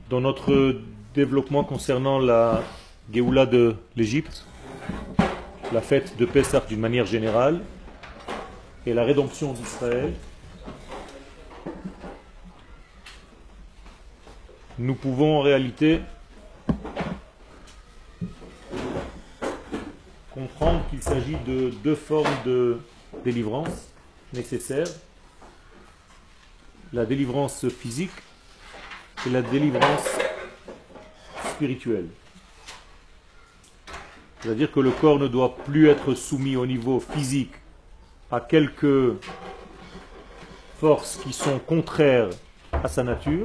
Dans notre développement concernant la Géoula de l'Égypte, la fête de Pessah d'une manière générale et la rédemption d'Israël, nous pouvons en réalité comprendre qu'il s'agit de deux formes de délivrance nécessaires, la délivrance physique et la délivrance spirituelle. C'est-à-dire que le corps ne doit plus être soumis au niveau physique à quelques forces qui sont contraires à sa nature.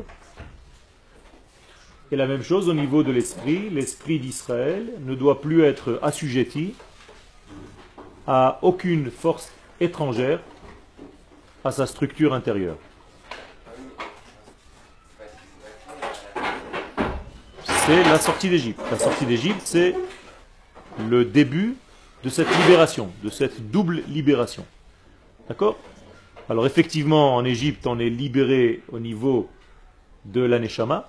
Et la même chose au niveau de l'esprit. L'esprit d'Israël ne doit plus être assujetti à aucune force étrangère à sa structure intérieure. C'est la sortie d'Égypte. La sortie d'Égypte, c'est le début de cette libération, de cette double libération. D'accord? Alors effectivement, en Égypte, on est libéré au niveau de la Neshama,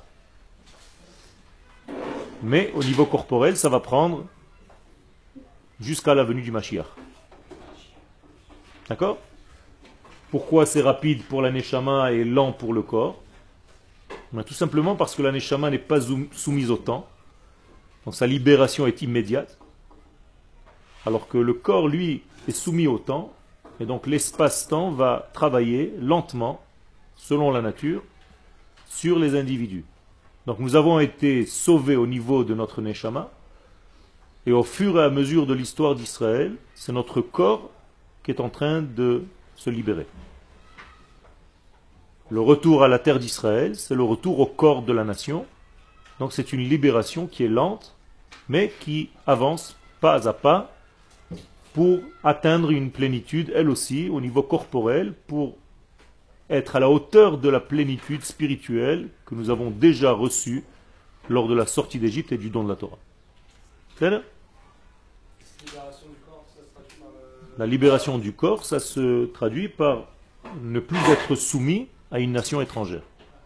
mais au niveau corporel, ça va prendre jusqu'à la venue du Mashiach. D'accord? Pourquoi c'est rapide pour la Neshama et lent pour le corps? Tout simplement parce que la Neshama n'est pas soumise au temps, donc sa libération est immédiate, alors que le corps, lui, est soumis au temps, et donc l'espace-temps va travailler lentement, selon la nature, sur les individus. Donc nous avons été sauvés au niveau de notre Neshama, et au fur et à mesure de l'histoire d'Israël, c'est notre corps qui est en train de se libérer. Le retour à la terre d'Israël, c'est le retour au corps de la nation. Donc c'est une libération qui est lente, mais qui avance pas à pas pour atteindre une plénitude, elle aussi, au niveau corporel, pour être à la hauteur de la plénitude spirituelle que nous avons déjà reçue lors de la sortie d'Égypte et du don de la Torah. C'est là ? La libération du corps, ça se traduit par ne plus être soumis à une nation étrangère.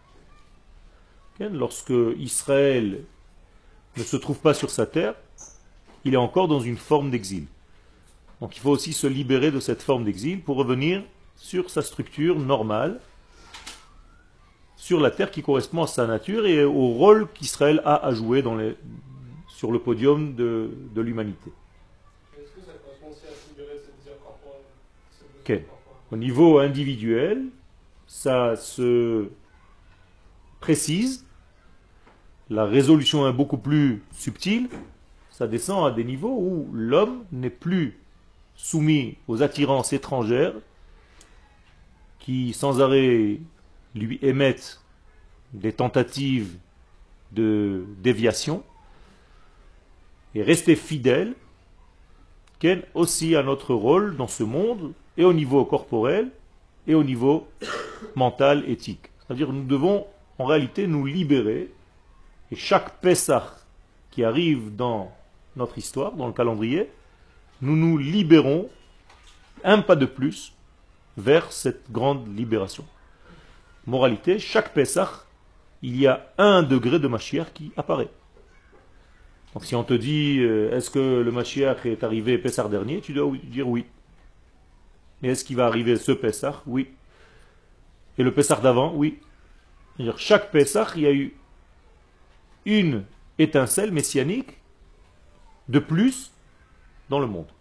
Lorsque Israël ne se trouve pas sur sa terre, il est encore dans une forme d'exil. Donc il faut aussi se libérer de cette forme d'exil pour revenir sur sa structure normale, sur la terre qui correspond à sa nature et au rôle qu'Israël a à jouer sur le podium de l'humanité. Est-ce que ça correspond aussi à se libérer de cette désir corporel? Okay. Au niveau individuel, ça se précise, la résolution est beaucoup plus subtile, ça descend à des niveaux où l'homme n'est plus soumis aux attirances étrangères qui sans arrêt lui émettent des tentatives de déviation, et rester fidèle aussi à notre rôle dans ce monde, et au niveau corporel, et au niveau mental, éthique. C'est-à-dire que nous devons en réalité nous libérer, et chaque Pessah qui arrive dans notre histoire, dans le calendrier, nous nous libérons un pas de plus vers cette grande libération. Moralité, chaque Pessah, il y a 1 degré de Mashiach qui apparaît. Donc si on te dit, est-ce que le Mashiach est arrivé Pessah dernier, tu dois dire oui. Mais est-ce qu'il va arriver ce Pessah? Oui. Et le Pessah d'avant? Oui. C'est-à-dire, chaque Pessah, il y a eu une étincelle messianique de plus dans le monde.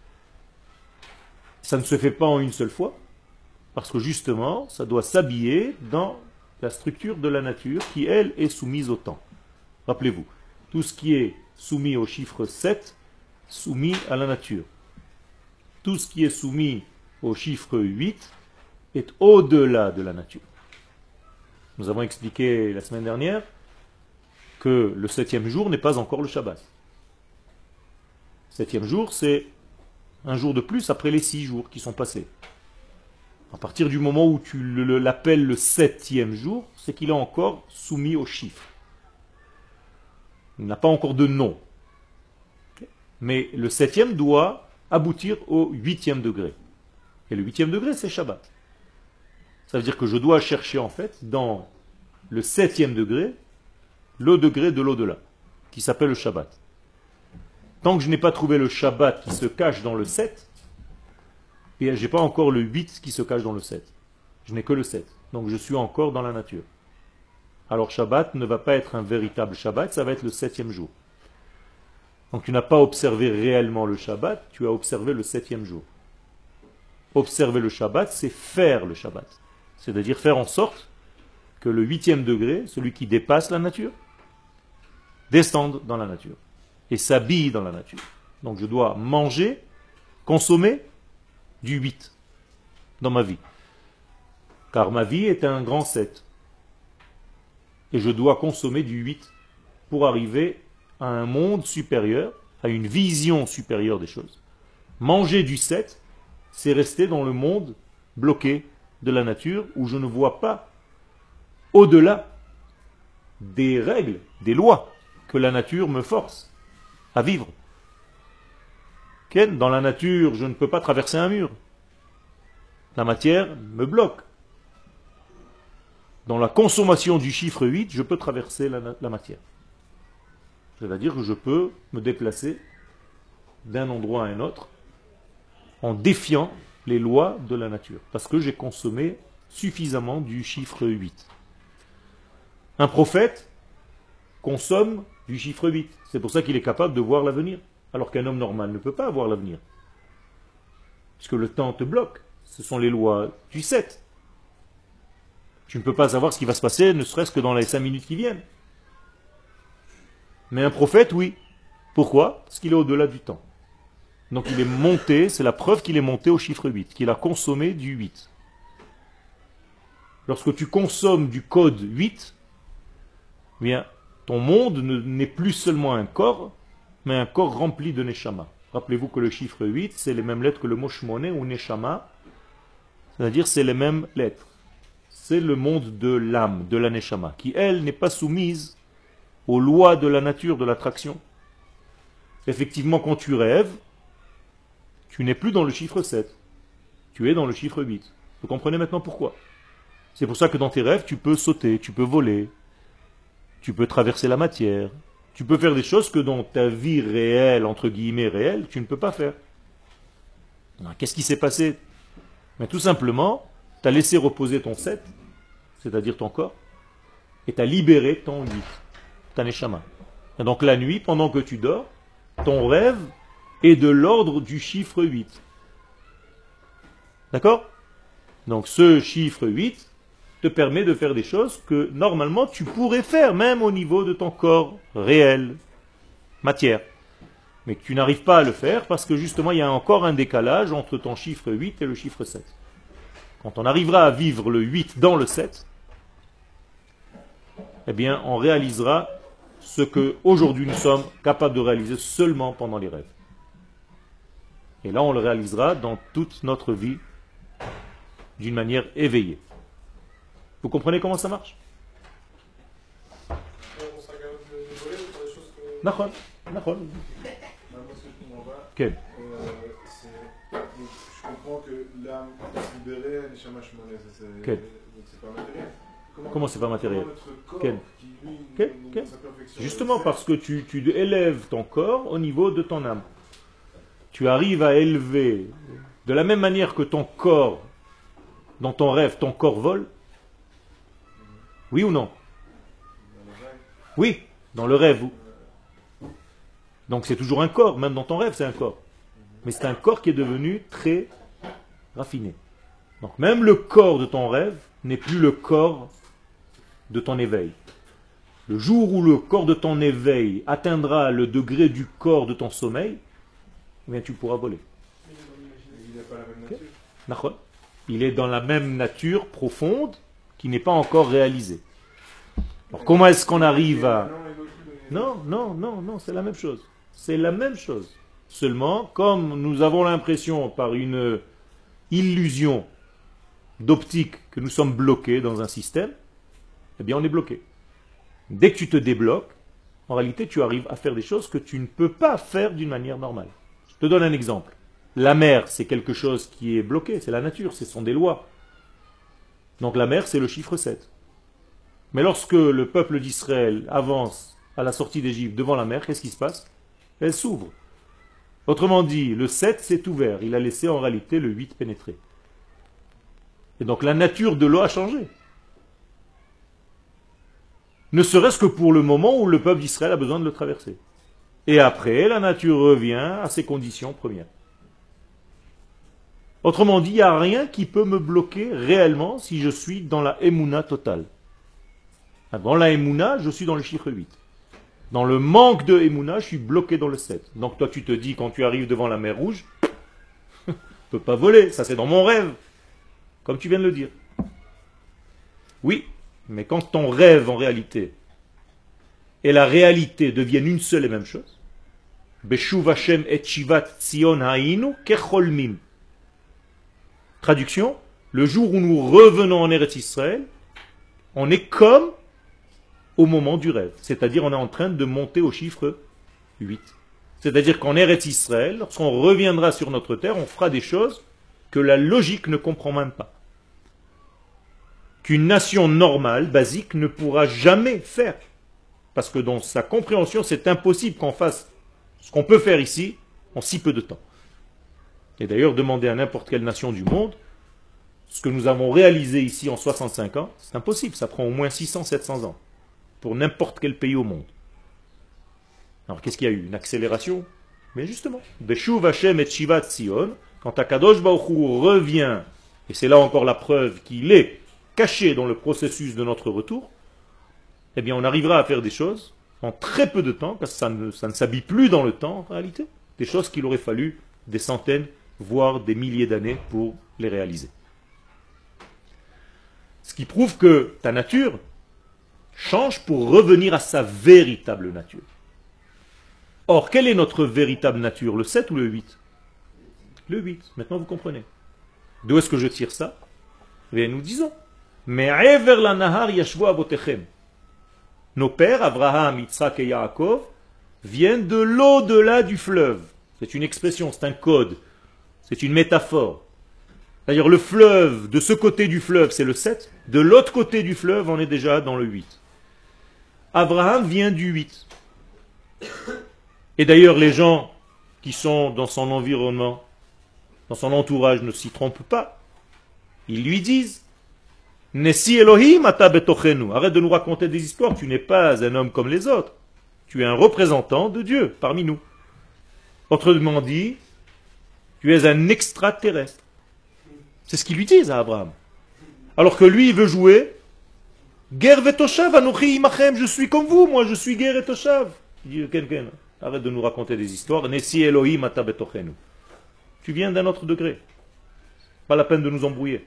Ça ne se fait pas en une seule fois, parce que justement, ça doit s'habiller dans la structure de la nature qui, elle, est soumise au temps. Rappelez-vous, tout ce qui est soumis au chiffre 7, soumis à la nature. Tout ce qui est soumis au chiffre 8 est au-delà de la nature. Nous avons expliqué la semaine dernière que le 7e jour n'est pas encore le Shabbat. Le 7e jour, c'est un jour de plus après les 6 jours qui sont passés. À partir du moment où tu l'appelles le 7e jour, c'est qu'il est encore soumis au chiffre. Il n'a pas encore de nom. Mais le 7e doit aboutir au 8e degré. Et le 8e degré, c'est Shabbat. Ça veut dire que je dois chercher en fait, dans le 7e degré, le degré de l'au-delà, qui s'appelle le Shabbat. Tant que je n'ai pas trouvé le Shabbat qui se cache dans le 7, et je n'ai pas encore le 8 qui se cache dans le 7. Je n'ai que le 7. Donc je suis encore dans la nature. Alors Shabbat ne va pas être un véritable Shabbat, ça va être le 7e jour. Donc tu n'as pas observé réellement le Shabbat, tu as observé le 7e jour. Observer le Shabbat, c'est faire le Shabbat. C'est-à-dire faire en sorte que le 8e degré, celui qui dépasse la nature, descende dans la nature et s'habille dans la nature. Donc je dois manger, consommer du 8 dans ma vie. Car ma vie est un grand 7. Et je dois consommer du 8 pour arriver à un monde supérieur, à une vision supérieure des choses. Manger du 7, c'est rester dans le monde bloqué de la nature où je ne vois pas au-delà des règles, des lois que la nature me force à vivre. Dans la nature, je ne peux pas traverser un mur. La matière me bloque. Dans la consommation du chiffre 8, je peux traverser la matière. C'est-à-dire que je peux me déplacer d'un endroit à un autre en défiant les lois de la nature, parce que j'ai consommé suffisamment du chiffre 8. Un prophète consomme du chiffre 8. C'est pour ça qu'il est capable de voir l'avenir, alors qu'un homme normal ne peut pas voir l'avenir. Puisque le temps te bloque. Ce sont les lois du 7. Tu ne peux pas savoir ce qui va se passer, ne serait-ce que dans les 5 minutes qui viennent. Mais un prophète, oui. Pourquoi? Parce qu'il est au-delà du temps. Donc il est monté, c'est la preuve qu'il est monté au chiffre 8, qu'il a consommé du 8. Lorsque tu consommes du code 8, eh bien, ton monde n'est plus seulement un corps, mais un corps rempli de neshama. Rappelez-vous que le chiffre 8, c'est les mêmes lettres que le mot shmoné ou neshama, c'est-à-dire c'est les mêmes lettres. C'est le monde de l'âme, de la neshama, qui elle n'est pas soumise aux lois de la nature, de l'attraction. Effectivement, quand tu rêves, tu n'es plus dans le chiffre 7, tu es dans le chiffre 8. Vous comprenez maintenant pourquoi? C'est pour ça que dans tes rêves, tu peux sauter, tu peux voler, tu peux traverser la matière, tu peux faire des choses que dans ta vie réelle, entre guillemets réelle, tu ne peux pas faire. Alors, qu'est-ce qui s'est passé? Mais tout simplement, tu as laissé reposer ton 7, c'est-à-dire ton corps, et tu as libéré ton 8, ta neshama. Et donc la nuit, pendant que tu dors, ton rêve est de l'ordre du chiffre 8. D'accord? Donc ce chiffre 8 te permet de faire des choses que normalement tu pourrais faire, même au niveau de ton corps réel, matière. Mais que tu n'arrives pas à le faire parce que justement il y a encore un décalage entre ton chiffre 8 et le chiffre 7. Quand on arrivera à vivre le 8 dans le 7, eh bien on réalisera ce que aujourd'hui nous sommes capables de réaliser seulement pendant les rêves. Et là on le réalisera dans toute notre vie d'une manière éveillée. Vous comprenez comment ça marche? On s'arrête de voler ou pour des choses que... Nachon. Moi, ce que je comprends pas, Quel? donc, je comprends que l'âme est libérée, Neshama Shmoné, Quel? donc c'est pas matériel. Comment c'est pas matériel? Comment notre corps, Quel? qui lui, Quel? dans sa perfection, Justement parce que tu élèves ton corps au niveau de ton âme. Tu arrives à élever de la même manière que ton corps, dans ton rêve, ton corps vole. Oui ou non? dans le rêve, Oui, dans le rêve. Donc c'est toujours un corps, même dans ton rêve c'est un corps. Mais c'est un corps qui est devenu très raffiné. Donc même le corps de ton rêve n'est plus le corps de ton éveil. Le jour où le corps de ton éveil atteindra le degré du corps de ton sommeil, eh bien tu pourras voler. il n'a pas la même nature. D'accord? Il est dans la même nature profonde qui n'est pas encore réalisée. Alors comment est-ce qu'on arrive à... Non, c'est la même chose. C'est la même chose. Seulement, comme nous avons l'impression par une illusion d'optique que nous sommes bloqués dans un système, eh bien on est bloqué. Dès que tu te débloques, en réalité tu arrives à faire des choses que tu ne peux pas faire d'une manière normale. Je te donne un exemple. La mer, c'est quelque chose qui est bloqué, c'est la nature, ce sont des lois. Donc la mer, c'est le chiffre 7. Mais lorsque le peuple d'Israël avance à la sortie d'Égypte devant la mer, qu'est-ce qui se passe? Elle s'ouvre. Autrement dit, le 7 s'est ouvert. Il a laissé en réalité le 8 pénétrer. Et donc la nature de l'eau a changé. Ne serait-ce que pour le moment où le peuple d'Israël a besoin de le traverser. Et après, la nature revient à ses conditions premières. Autrement dit, il n'y a rien qui peut me bloquer réellement si je suis dans la Emouna totale. Dans la Emouna, je suis dans le chiffre 8. Dans le manque de Emouna, je suis bloqué dans le 7. Donc toi, tu te dis, quand tu arrives devant la mer Rouge, je ne peux pas voler, ça c'est dans mon rêve. Comme tu viens de le dire. Oui, mais quand ton rêve en réalité et la réalité deviennent une seule et même chose, Beshuv Hashem et Shivat Tzion Hainu kecholmim. Traduction, le jour où nous revenons en Eretz Israël, on est comme au moment du rêve. C'est-à-dire on est en train de monter au chiffre 8. C'est-à-dire qu'en Eretz Israël, lorsqu'on reviendra sur notre terre, on fera des choses que la logique ne comprend même pas. Qu'une nation normale, basique, ne pourra jamais faire. Parce que dans sa compréhension, c'est impossible qu'on fasse ce qu'on peut faire ici en si peu de temps. Et d'ailleurs, demandez à n'importe quelle nation du monde, ce que nous avons réalisé ici en 65 ans, c'est impossible, ça prend au moins 600-700 ans, pour n'importe quel pays au monde. Alors qu'est-ce qu'il y a eu? Une accélération? Mais justement, Beshuv Hashem et Shivat Tzion, quand Akadosh Baruch Hu revient, et c'est là encore la preuve qu'il est caché dans le processus de notre retour, eh bien on arrivera à faire des choses en très peu de temps, parce que ça ne s'habille plus dans le temps en réalité, des choses qu'il aurait fallu des centaines, voire des milliers d'années pour les réaliser. Ce qui prouve que ta nature change pour revenir à sa véritable nature. Or, quelle est notre véritable nature, le 7 ou le 8? Le 8, maintenant vous comprenez. D'où est-ce que je tire ça? Eh nous disons, Me'ever la nahar yashvu avotechem. Nos pères, Abraham, Yitzhak et Yaakov, viennent de l'au-delà du fleuve. C'est une expression, c'est un code, c'est une métaphore. C'est-à-dire le fleuve, de ce côté du fleuve, c'est le 7, de l'autre côté du fleuve, on est déjà dans le 8. Abraham vient du 8. Et d'ailleurs, les gens qui sont dans son environnement, dans son entourage, ne s'y trompent pas. Ils lui disent, Nessi Elohim ata betochenu. Arrête de nous raconter des histoires, tu n'es pas un homme comme les autres. Tu es un représentant de Dieu parmi nous. Autrement dit, tu es un extraterrestre. C'est ce qu'ils lui disent à Abraham. Alors que lui, il veut jouer. Ger vetoshav anochi imachem, je suis comme vous, moi je suis ger et toshav. Il dit, Ken, arrête de nous raconter des histoires. Nessi Elohim ata betochenu. Tu viens d'un autre degré. Pas la peine de nous embrouiller.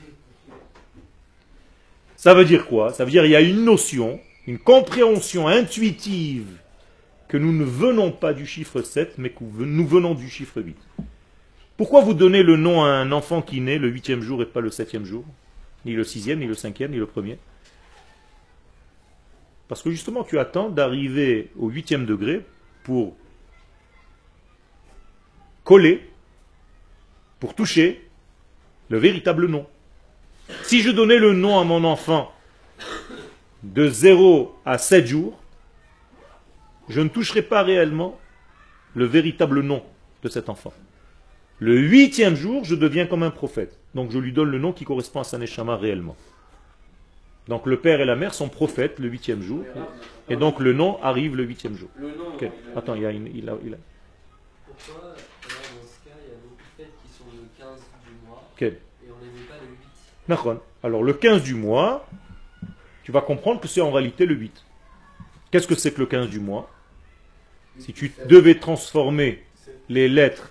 Ça veut dire quoi? Ça veut dire qu'il y a une notion, une compréhension intuitive que nous ne venons pas du chiffre 7, mais que nous venons du chiffre 8. Pourquoi vous donnez le nom à un enfant qui naît le 8e jour et pas le 7e jour? Ni le 6e, ni le 5e, ni le 1er? Parce que justement, tu attends d'arriver au 8e degré pour coller, pour toucher le véritable nom. Si je donnais le nom à mon enfant de 0 à 7 jours, je ne toucherai pas réellement le véritable nom de cet enfant. Le 8e jour, je deviens comme un prophète. Donc je lui donne le nom qui correspond à sa neshama réellement. Donc le père et la mère sont prophètes le 8e jour. Et donc le nom arrive le 8e jour. Le nom, Okay. Attends, il a... Pourquoi, dans ce cas, il y a beaucoup de fêtes qui sont le 15 du mois Okay. et on les met pas le 8? Nachon. Alors le 15 du mois, tu vas comprendre que c'est en réalité le 8. Qu'est-ce que c'est que le 15 du mois? Si tu devais transformer les lettres,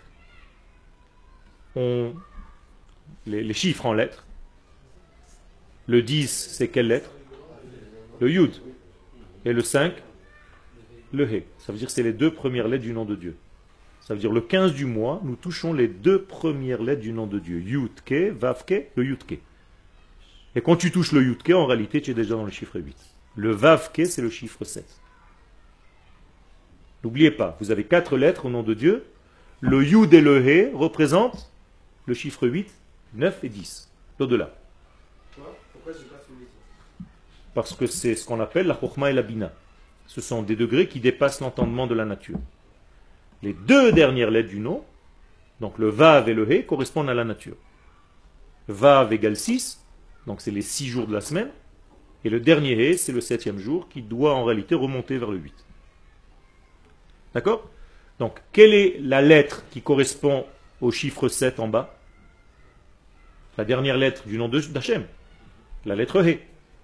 les chiffres en lettres, le 10 c'est quelle lettre? Le Yud. Et le 5, le He. Ça veut dire que c'est les deux premières lettres du nom de Dieu. Ça veut dire le 15 du mois, nous touchons les deux premières lettres du nom de Dieu. Yud-Ke, Vav-Ke, le Yud-Ke. Et quand tu touches le Yud-Ke, en réalité, tu es déjà dans le chiffre 8. Le Vav-Ke, c'est le chiffre 7. N'oubliez pas, vous avez 4 lettres au nom de Dieu. Le Yud et le He représentent le chiffre 8, 9 et 10. L'au-delà. Pourquoi je n'ai pas fini ça? parce que c'est ce qu'on appelle la chokhma et la bina. Ce sont des degrés qui dépassent l'entendement de la nature. Les deux dernières lettres du nom, donc le vav et le he, correspondent à la nature. Vav égale 6, donc c'est les 6 jours de la semaine, et le dernier he, c'est le 7e jour, qui doit en réalité remonter vers le 8. D'accord? Donc, quelle est la lettre qui correspond au chiffre 7 en bas? La dernière lettre du nom d'Hachem, la lettre he.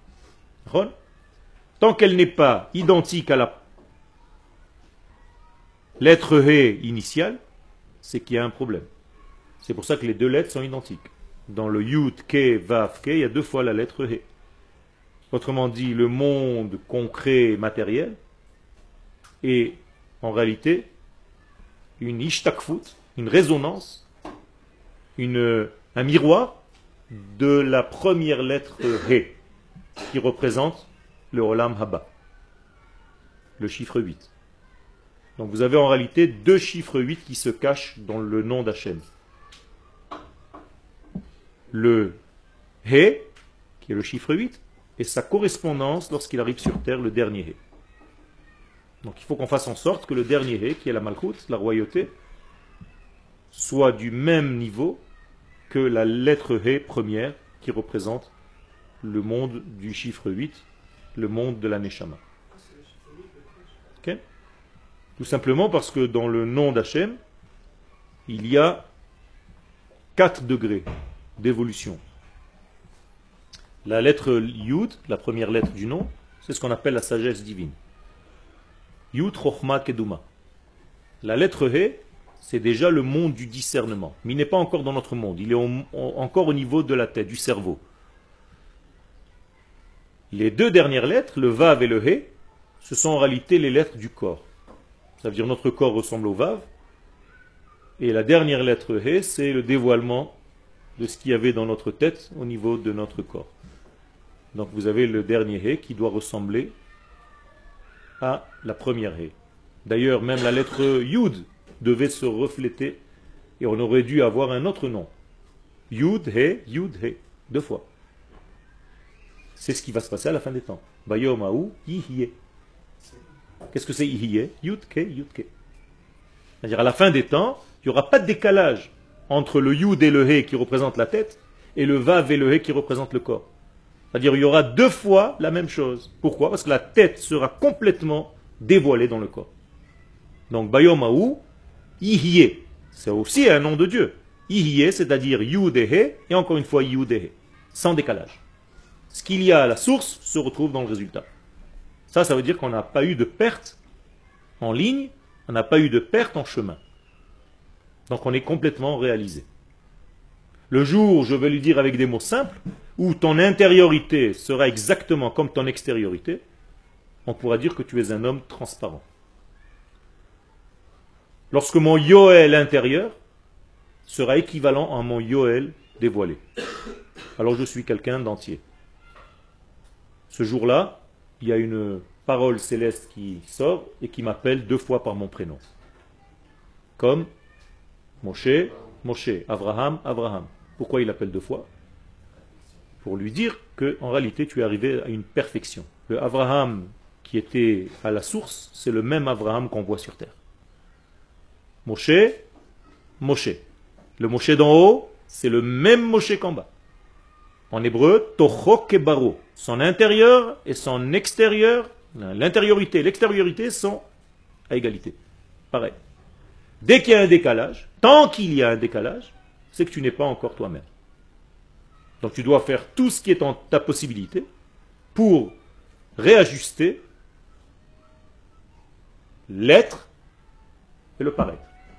Tant qu'elle n'est pas identique à la lettre he initiale, c'est qu'il y a un problème. C'est pour ça que les deux lettres sont identiques. Dans le Yud, Ke, Vav, Ke, il y a 2 fois la lettre he. Autrement dit, le monde concret matériel est en réalité une ishtakfut, une résonance, un miroir de la première lettre he, qui représente le Olam Haba, le chiffre 8. Donc vous avez en réalité 2 chiffres 8 qui se cachent dans le nom d'Hachem. Le he, qui est le chiffre 8, et sa correspondance lorsqu'il arrive sur terre, le dernier he. Donc il faut qu'on fasse en sorte que le dernier he, qui est la Malchut, la royauté, soit du même niveau que la lettre he première, qui représente le monde du chiffre 8, le monde de la Neshama. Okay? Tout simplement parce que dans le nom d'Hachem, il y a 4 degrés d'évolution. La lettre Yud, la première lettre du nom, c'est ce qu'on appelle la sagesse divine. Yud, Chochma, Keduma. La lettre He, c'est déjà le monde du discernement. Mais il n'est pas encore dans notre monde. Il est encore au niveau de la tête, du cerveau. Les 2 dernières lettres, le Vav et le He, ce sont en réalité les lettres du corps. Ça veut dire notre corps ressemble au Vav. Et la dernière lettre He, c'est le dévoilement de ce qu'il y avait dans notre tête au niveau de notre corps. Donc vous avez le dernier He qui doit ressembler à la première He. D'ailleurs, même la lettre Yud devait se refléter et on aurait dû avoir un autre nom. Yud, He, 2 fois. C'est ce qui va se passer à la fin des temps. Bayom Aou, Yihiye. Qu'est-ce que c'est Yihiye? Yud, Ke. C'est-à-dire à la fin des temps, il n'y aura pas de décalage entre le Yud et le He qui représente la tête et le Vav et le He qui représente le corps. C'est-à-dire il y aura 2 fois la même chose. Pourquoi? Parce que la tête sera complètement dévoilée dans le corps. Donc Bayomahu, Yihiye, c'est aussi un nom de Dieu. Yihiye, c'est-à-dire Yud et He, et encore une fois Yud et He, sans décalage. Ce qu'il y a à la source se retrouve dans le résultat. Ça veut dire qu'on n'a pas eu de perte en ligne, on n'a pas eu de perte en chemin. Donc on est complètement réalisé. Le jour où je vais lui dire avec des mots simples, où ton intériorité sera exactement comme ton extériorité, on pourra dire que tu es un homme transparent. Lorsque mon Yoel intérieur sera équivalent à mon Yoel dévoilé, alors je suis quelqu'un d'entier. Ce jour-là, il y a une parole céleste qui sort et qui m'appelle 2 fois par mon prénom. Comme Moshe, Moshe, Abraham, Abraham. Pourquoi il l'appelle 2 fois? Pour lui dire que en réalité tu es arrivé à une perfection. Le Abraham qui était à la source, c'est le même Abraham qu'on voit sur terre. Moshe, Moshe. Le Moshe d'en haut, c'est le même Moshe qu'en bas. En hébreu, Tocho Kebaro. Son intérieur et son extérieur, l'intériorité et l'extériorité sont à égalité. Pareil. Dès qu'il y a un décalage, tant qu'il y a un décalage, c'est que tu n'es pas encore toi-même. Donc tu dois faire tout ce qui est en ta possibilité pour réajuster l'être et le paraître.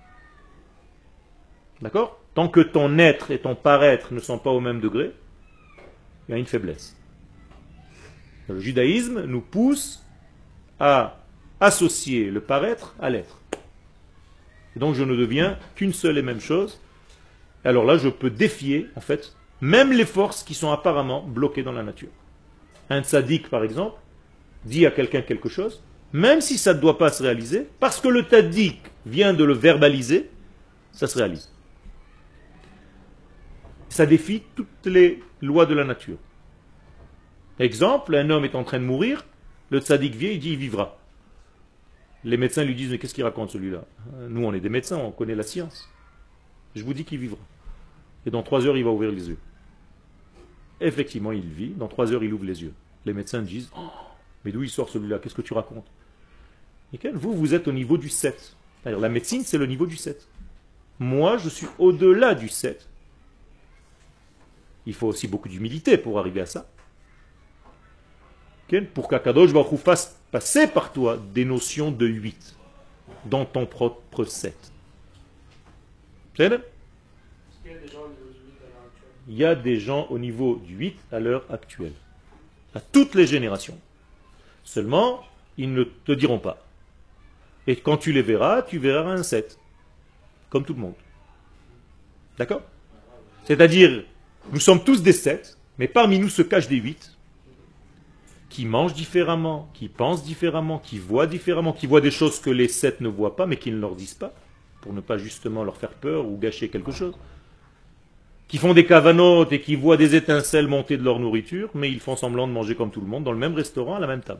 D'accord? Tant que ton être et ton paraître ne sont pas au même degré, il y a une faiblesse. Le judaïsme nous pousse à associer le paraître à l'être. Et donc je ne deviens qu'une seule et même chose. Et alors là, je peux défier, en fait, même les forces qui sont apparemment bloquées dans la nature. Un tzaddik, par exemple, dit à quelqu'un quelque chose, même si ça ne doit pas se réaliser, parce que le tzaddik vient de le verbaliser, ça se réalise. Ça défie toutes les lois de la nature. Exemple, un homme est en train de mourir, le tzaddik vient, il dit il vivra. Les médecins lui disent mais qu'est-ce qu'il raconte celui-là? Nous on est des médecins, on connaît la science. Je vous dis qu'il vivra. Et dans 3 heures il va ouvrir les yeux. Effectivement il vit, dans 3 heures il ouvre les yeux. Les médecins disent oh, mais d'où il sort celui-là? Qu'est-ce que tu racontes? Et vous êtes au niveau du 7. C'est-à-dire la médecine c'est le niveau du 7. Moi je suis au-delà du 7. Il faut aussi beaucoup d'humilité pour arriver à ça. Pour qu'Akadosh Baruch Hu fasse passer par toi des notions de 8 dans ton propre 7. C'est là? Il y a des gens au niveau du 8 à l'heure actuelle. À toutes les générations. Seulement, ils ne te diront pas. Et quand tu les verras, tu verras un 7. Comme tout le monde. D'accord? C'est-à-dire, nous sommes tous des 7, mais parmi nous se cachent des 8 qui mangent différemment, qui pensent différemment, qui voient différemment, qui voient des choses que les 7 ne voient pas, mais qui ne leur disent pas, pour ne pas justement leur faire peur ou gâcher quelque chose. Qui font des cavanotes et qui voient des étincelles monter de leur nourriture, mais ils font semblant de manger comme tout le monde, dans le même restaurant, à la même table.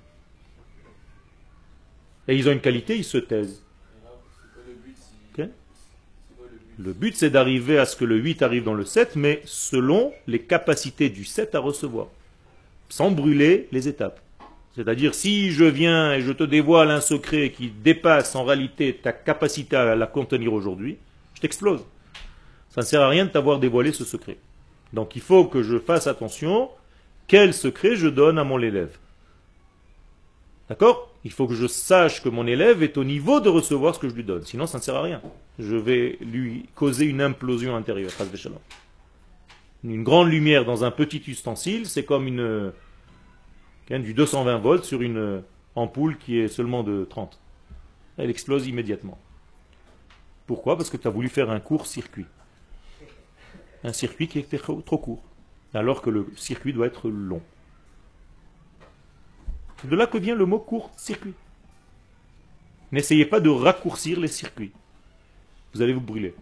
Et ils ont une qualité, ils se taisent. Okay? Le but, c'est d'arriver à ce que le 8 arrive dans le 7, mais selon les capacités du 7 à recevoir. Sans brûler les étapes. C'est-à-dire, si je viens et je te dévoile un secret qui dépasse en réalité ta capacité à la contenir aujourd'hui, je t'explose. Ça ne sert à rien de t'avoir dévoilé ce secret. Donc il faut que je fasse attention, quel secret je donne à mon élève. D'accord? Il faut que je sache que mon élève est au niveau de recevoir ce que je lui donne. Sinon, ça ne sert à rien. Je vais lui causer une implosion intérieure. Une grande lumière dans un petit ustensile, c'est comme du 220 volts sur une ampoule qui est seulement de 30. Elle explose immédiatement. Pourquoi? Parce que tu as voulu faire un court circuit. Un circuit qui était trop court, alors que le circuit doit être long. C'est de là que vient le mot court-circuit. N'essayez pas de raccourcir les circuits. Vous allez vous brûler.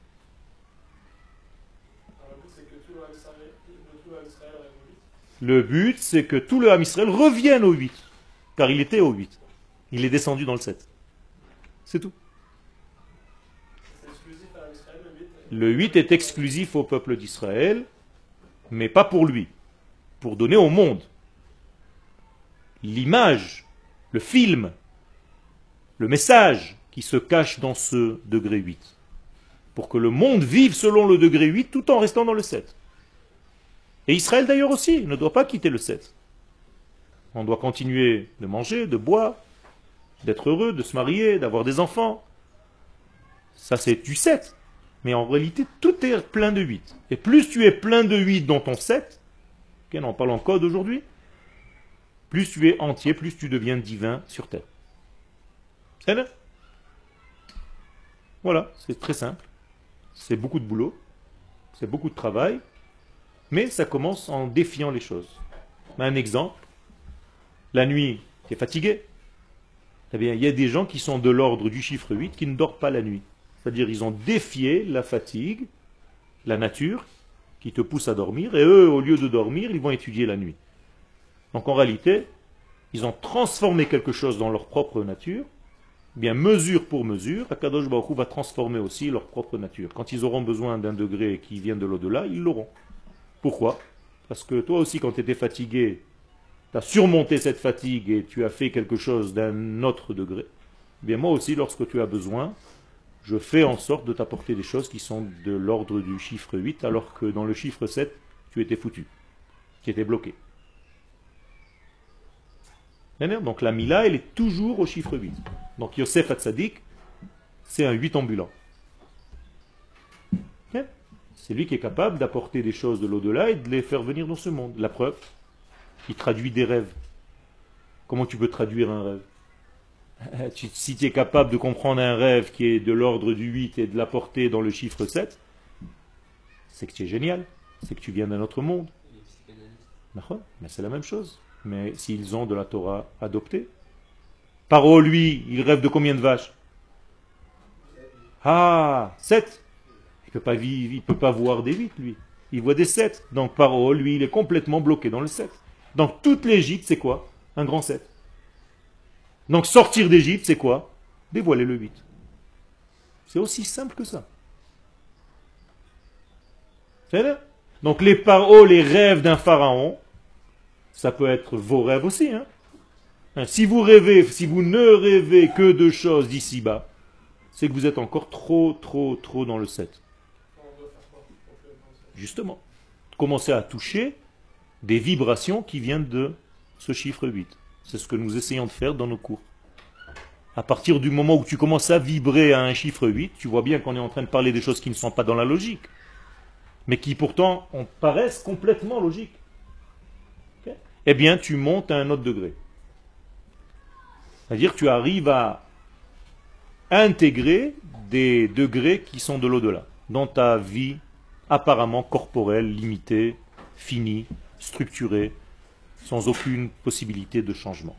Le but, c'est que tout le Ham Israël revienne au 8. Car il était au 8. Il est descendu dans le 7. C'est tout. Le 8 est exclusif au peuple d'Israël, mais pas pour lui. Pour donner au monde. L'image, le film, le message qui se cache dans ce degré 8. Pour que le monde vive selon le degré 8 tout en restant dans le 7. Et Israël d'ailleurs aussi ne doit pas quitter le 7. On doit continuer de manger, de boire, d'être heureux, de se marier, d'avoir des enfants. Ça c'est du 7. Mais en réalité tout est plein de 8. Et plus tu es plein de 8 dans ton 7, on parle en code aujourd'hui, plus tu es entier, plus tu deviens divin sur terre. C'est là. Voilà, c'est très simple. C'est beaucoup de boulot, c'est beaucoup de travail, mais ça commence en défiant les choses. Un exemple, la nuit, tu es fatigué. Eh bien, il y a des gens qui sont de l'ordre du chiffre 8 qui ne dorment pas la nuit. C'est-à-dire ils ont défié la fatigue, la nature, qui te pousse à dormir, et eux, au lieu de dormir, ils vont étudier la nuit. Donc en réalité, ils ont transformé quelque chose dans leur propre nature. Bien, mesure pour mesure, Akadosh Baruch Hu va transformer aussi leur propre nature. Quand ils auront besoin d'un degré qui vient de l'au-delà, ils l'auront. Pourquoi? Parce que toi aussi, quand tu étais fatigué, tu as surmonté cette fatigue et tu as fait quelque chose d'un autre degré. Bien, moi aussi, lorsque tu as besoin, je fais en sorte de t'apporter des choses qui sont de l'ordre du chiffre 8, alors que dans le chiffre 7, tu étais foutu, tu étais bloqué. Donc la Mila, elle est toujours au chiffre 8. Donc Yosef Hatzadik, c'est un 8 ambulant. C'est lui qui est capable d'apporter des choses de l'au-delà et de les faire venir dans ce monde. La preuve, il traduit des rêves. Comment tu peux traduire un rêve? Si tu es capable de comprendre un rêve qui est de l'ordre du 8 et de l'apporter dans le chiffre 7, c'est que tu es génial. C'est que tu viens d'un autre monde. Mais c'est la même chose. Mais s'ils ont de la Torah adoptée. Paro, lui, il rêve de combien de vaches? Ah, 7. Il ne peut pas voir des 8, lui. Il voit des 7. Donc Paro, lui, il est complètement bloqué dans le 7. Donc toute l'Égypte, c'est quoi? Un grand 7. Donc sortir d'Égypte, c'est quoi? Dévoiler le 8. C'est aussi simple que ça. C'est vrai? Donc les paroles, les rêves d'un pharaon, ça peut être vos rêves aussi. Si vous rêvez, si vous ne rêvez que de choses d'ici-bas, c'est que vous êtes encore trop dans le 7. On doit faire quoi pour que dans ça. Justement. Commencez à toucher des vibrations qui viennent de ce chiffre 8. C'est ce que nous essayons de faire dans nos cours. À partir du moment où tu commences à vibrer à un chiffre 8, tu vois bien qu'on est en train de parler des choses qui ne sont pas dans la logique, mais qui pourtant paraissent complètement logiques. Okay? Eh bien, tu montes à un autre degré. C'est-à-dire que tu arrives à intégrer des degrés qui sont de l'au-delà, dans ta vie apparemment corporelle, limitée, finie, structurée, sans aucune possibilité de changement.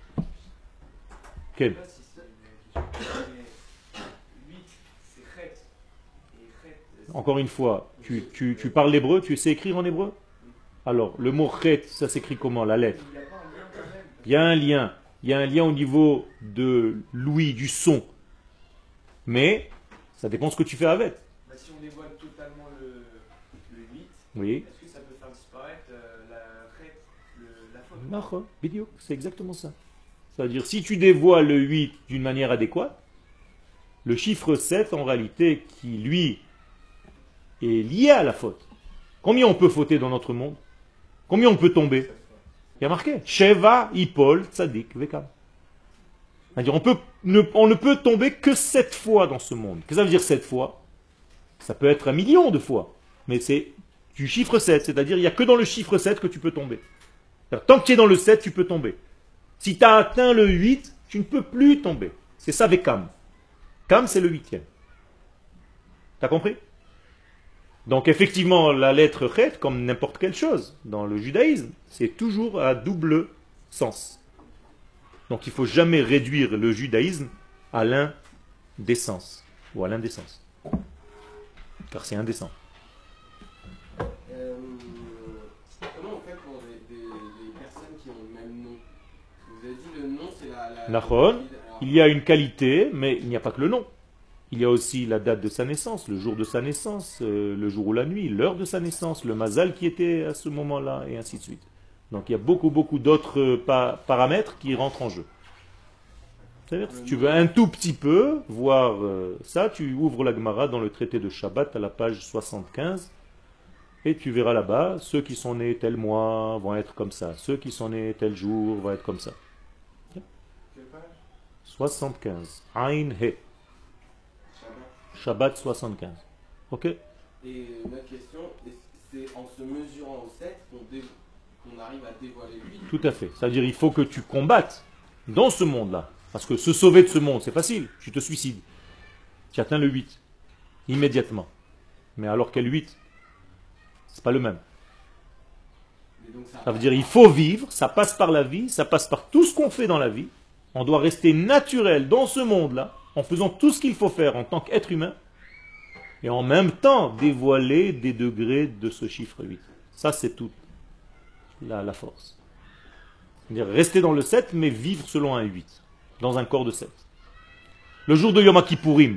Quel? Encore une fois, tu parles l'hébreu, tu sais écrire en hébreu? Alors, le mot chet, ça s'écrit comment, la lettre? Il y a un lien. Il y a un lien au niveau de l'ouïe, du son. Mais, ça dépend ce que tu fais avec. Bah, si on dévoile totalement le 8, Oui. est-ce que ça peut faire disparaître la faute? D'accord, vidéo, c'est exactement ça. C'est-à-dire, si tu dévoiles le 8 d'une manière adéquate, le chiffre 7, en réalité, qui lui est lié à la faute. Combien on peut fauter dans notre monde? Combien on peut tomber? Il y a marqué Sheva, Ipol, Tzadik, Vekam. C'est-à-dire, on ne peut tomber que 7 fois dans ce monde. Qu'est-ce que ça veut dire 7 fois? Ça peut être 1 million de fois. Mais c'est du chiffre 7, c'est-à-dire il n'y a que dans le chiffre 7 que tu peux tomber. Tant que tu es dans le 7, tu peux tomber. Si tu as atteint le 8, tu ne peux plus tomber. C'est ça Vekam. Kam, c'est le 8e. T'as compris? Donc effectivement, la lettre Chet, comme n'importe quelle chose dans le judaïsme, c'est toujours à double sens. Donc il ne faut jamais réduire le judaïsme à l'un des sens, ou à l'indécence. Car c'est indécent. Comment on fait pour des personnes qui ont le même nom? Vous avez dit le nom, c'est la... Nachon, Alors, il y a une qualité, mais il n'y a pas que le nom. Il y a aussi la date de sa naissance, le jour de sa naissance, le jour ou la nuit, l'heure de sa naissance, le mazal qui était à ce moment-là, et ainsi de suite. Donc il y a beaucoup d'autres paramètres qui rentrent en jeu. C'est-à-dire, si tu veux un tout petit peu voir ça, tu ouvres la Gemara dans le traité de Shabbat à la page 75, et tu verras là-bas, ceux qui sont nés tel mois vont être comme ça, ceux qui sont nés tel jour vont être comme ça. Quelle page? 75. Ain He. Shabbat 75. Ok? Et une autre question, c'est en se mesurant au 7 qu'on arrive à dévoiler le 8? Tout à fait. C'est-à-dire il faut que tu combattes dans ce monde-là. Parce que se sauver de ce monde, c'est facile. Tu te suicides. Tu atteins le 8. Immédiatement. Mais alors quel 8? C'est pas le même. Donc Ça veut dire il faut vivre, ça passe par la vie, ça passe par tout ce qu'on fait dans la vie. On doit rester naturel dans ce monde-là, en faisant tout ce qu'il faut faire en tant qu'être humain, et en même temps dévoiler des degrés de ce chiffre 8. Ça, c'est toute la force. C'est-à-dire rester dans le 7, mais vivre selon un 8, dans un corps de 7. Le jour de Yom Kippourim,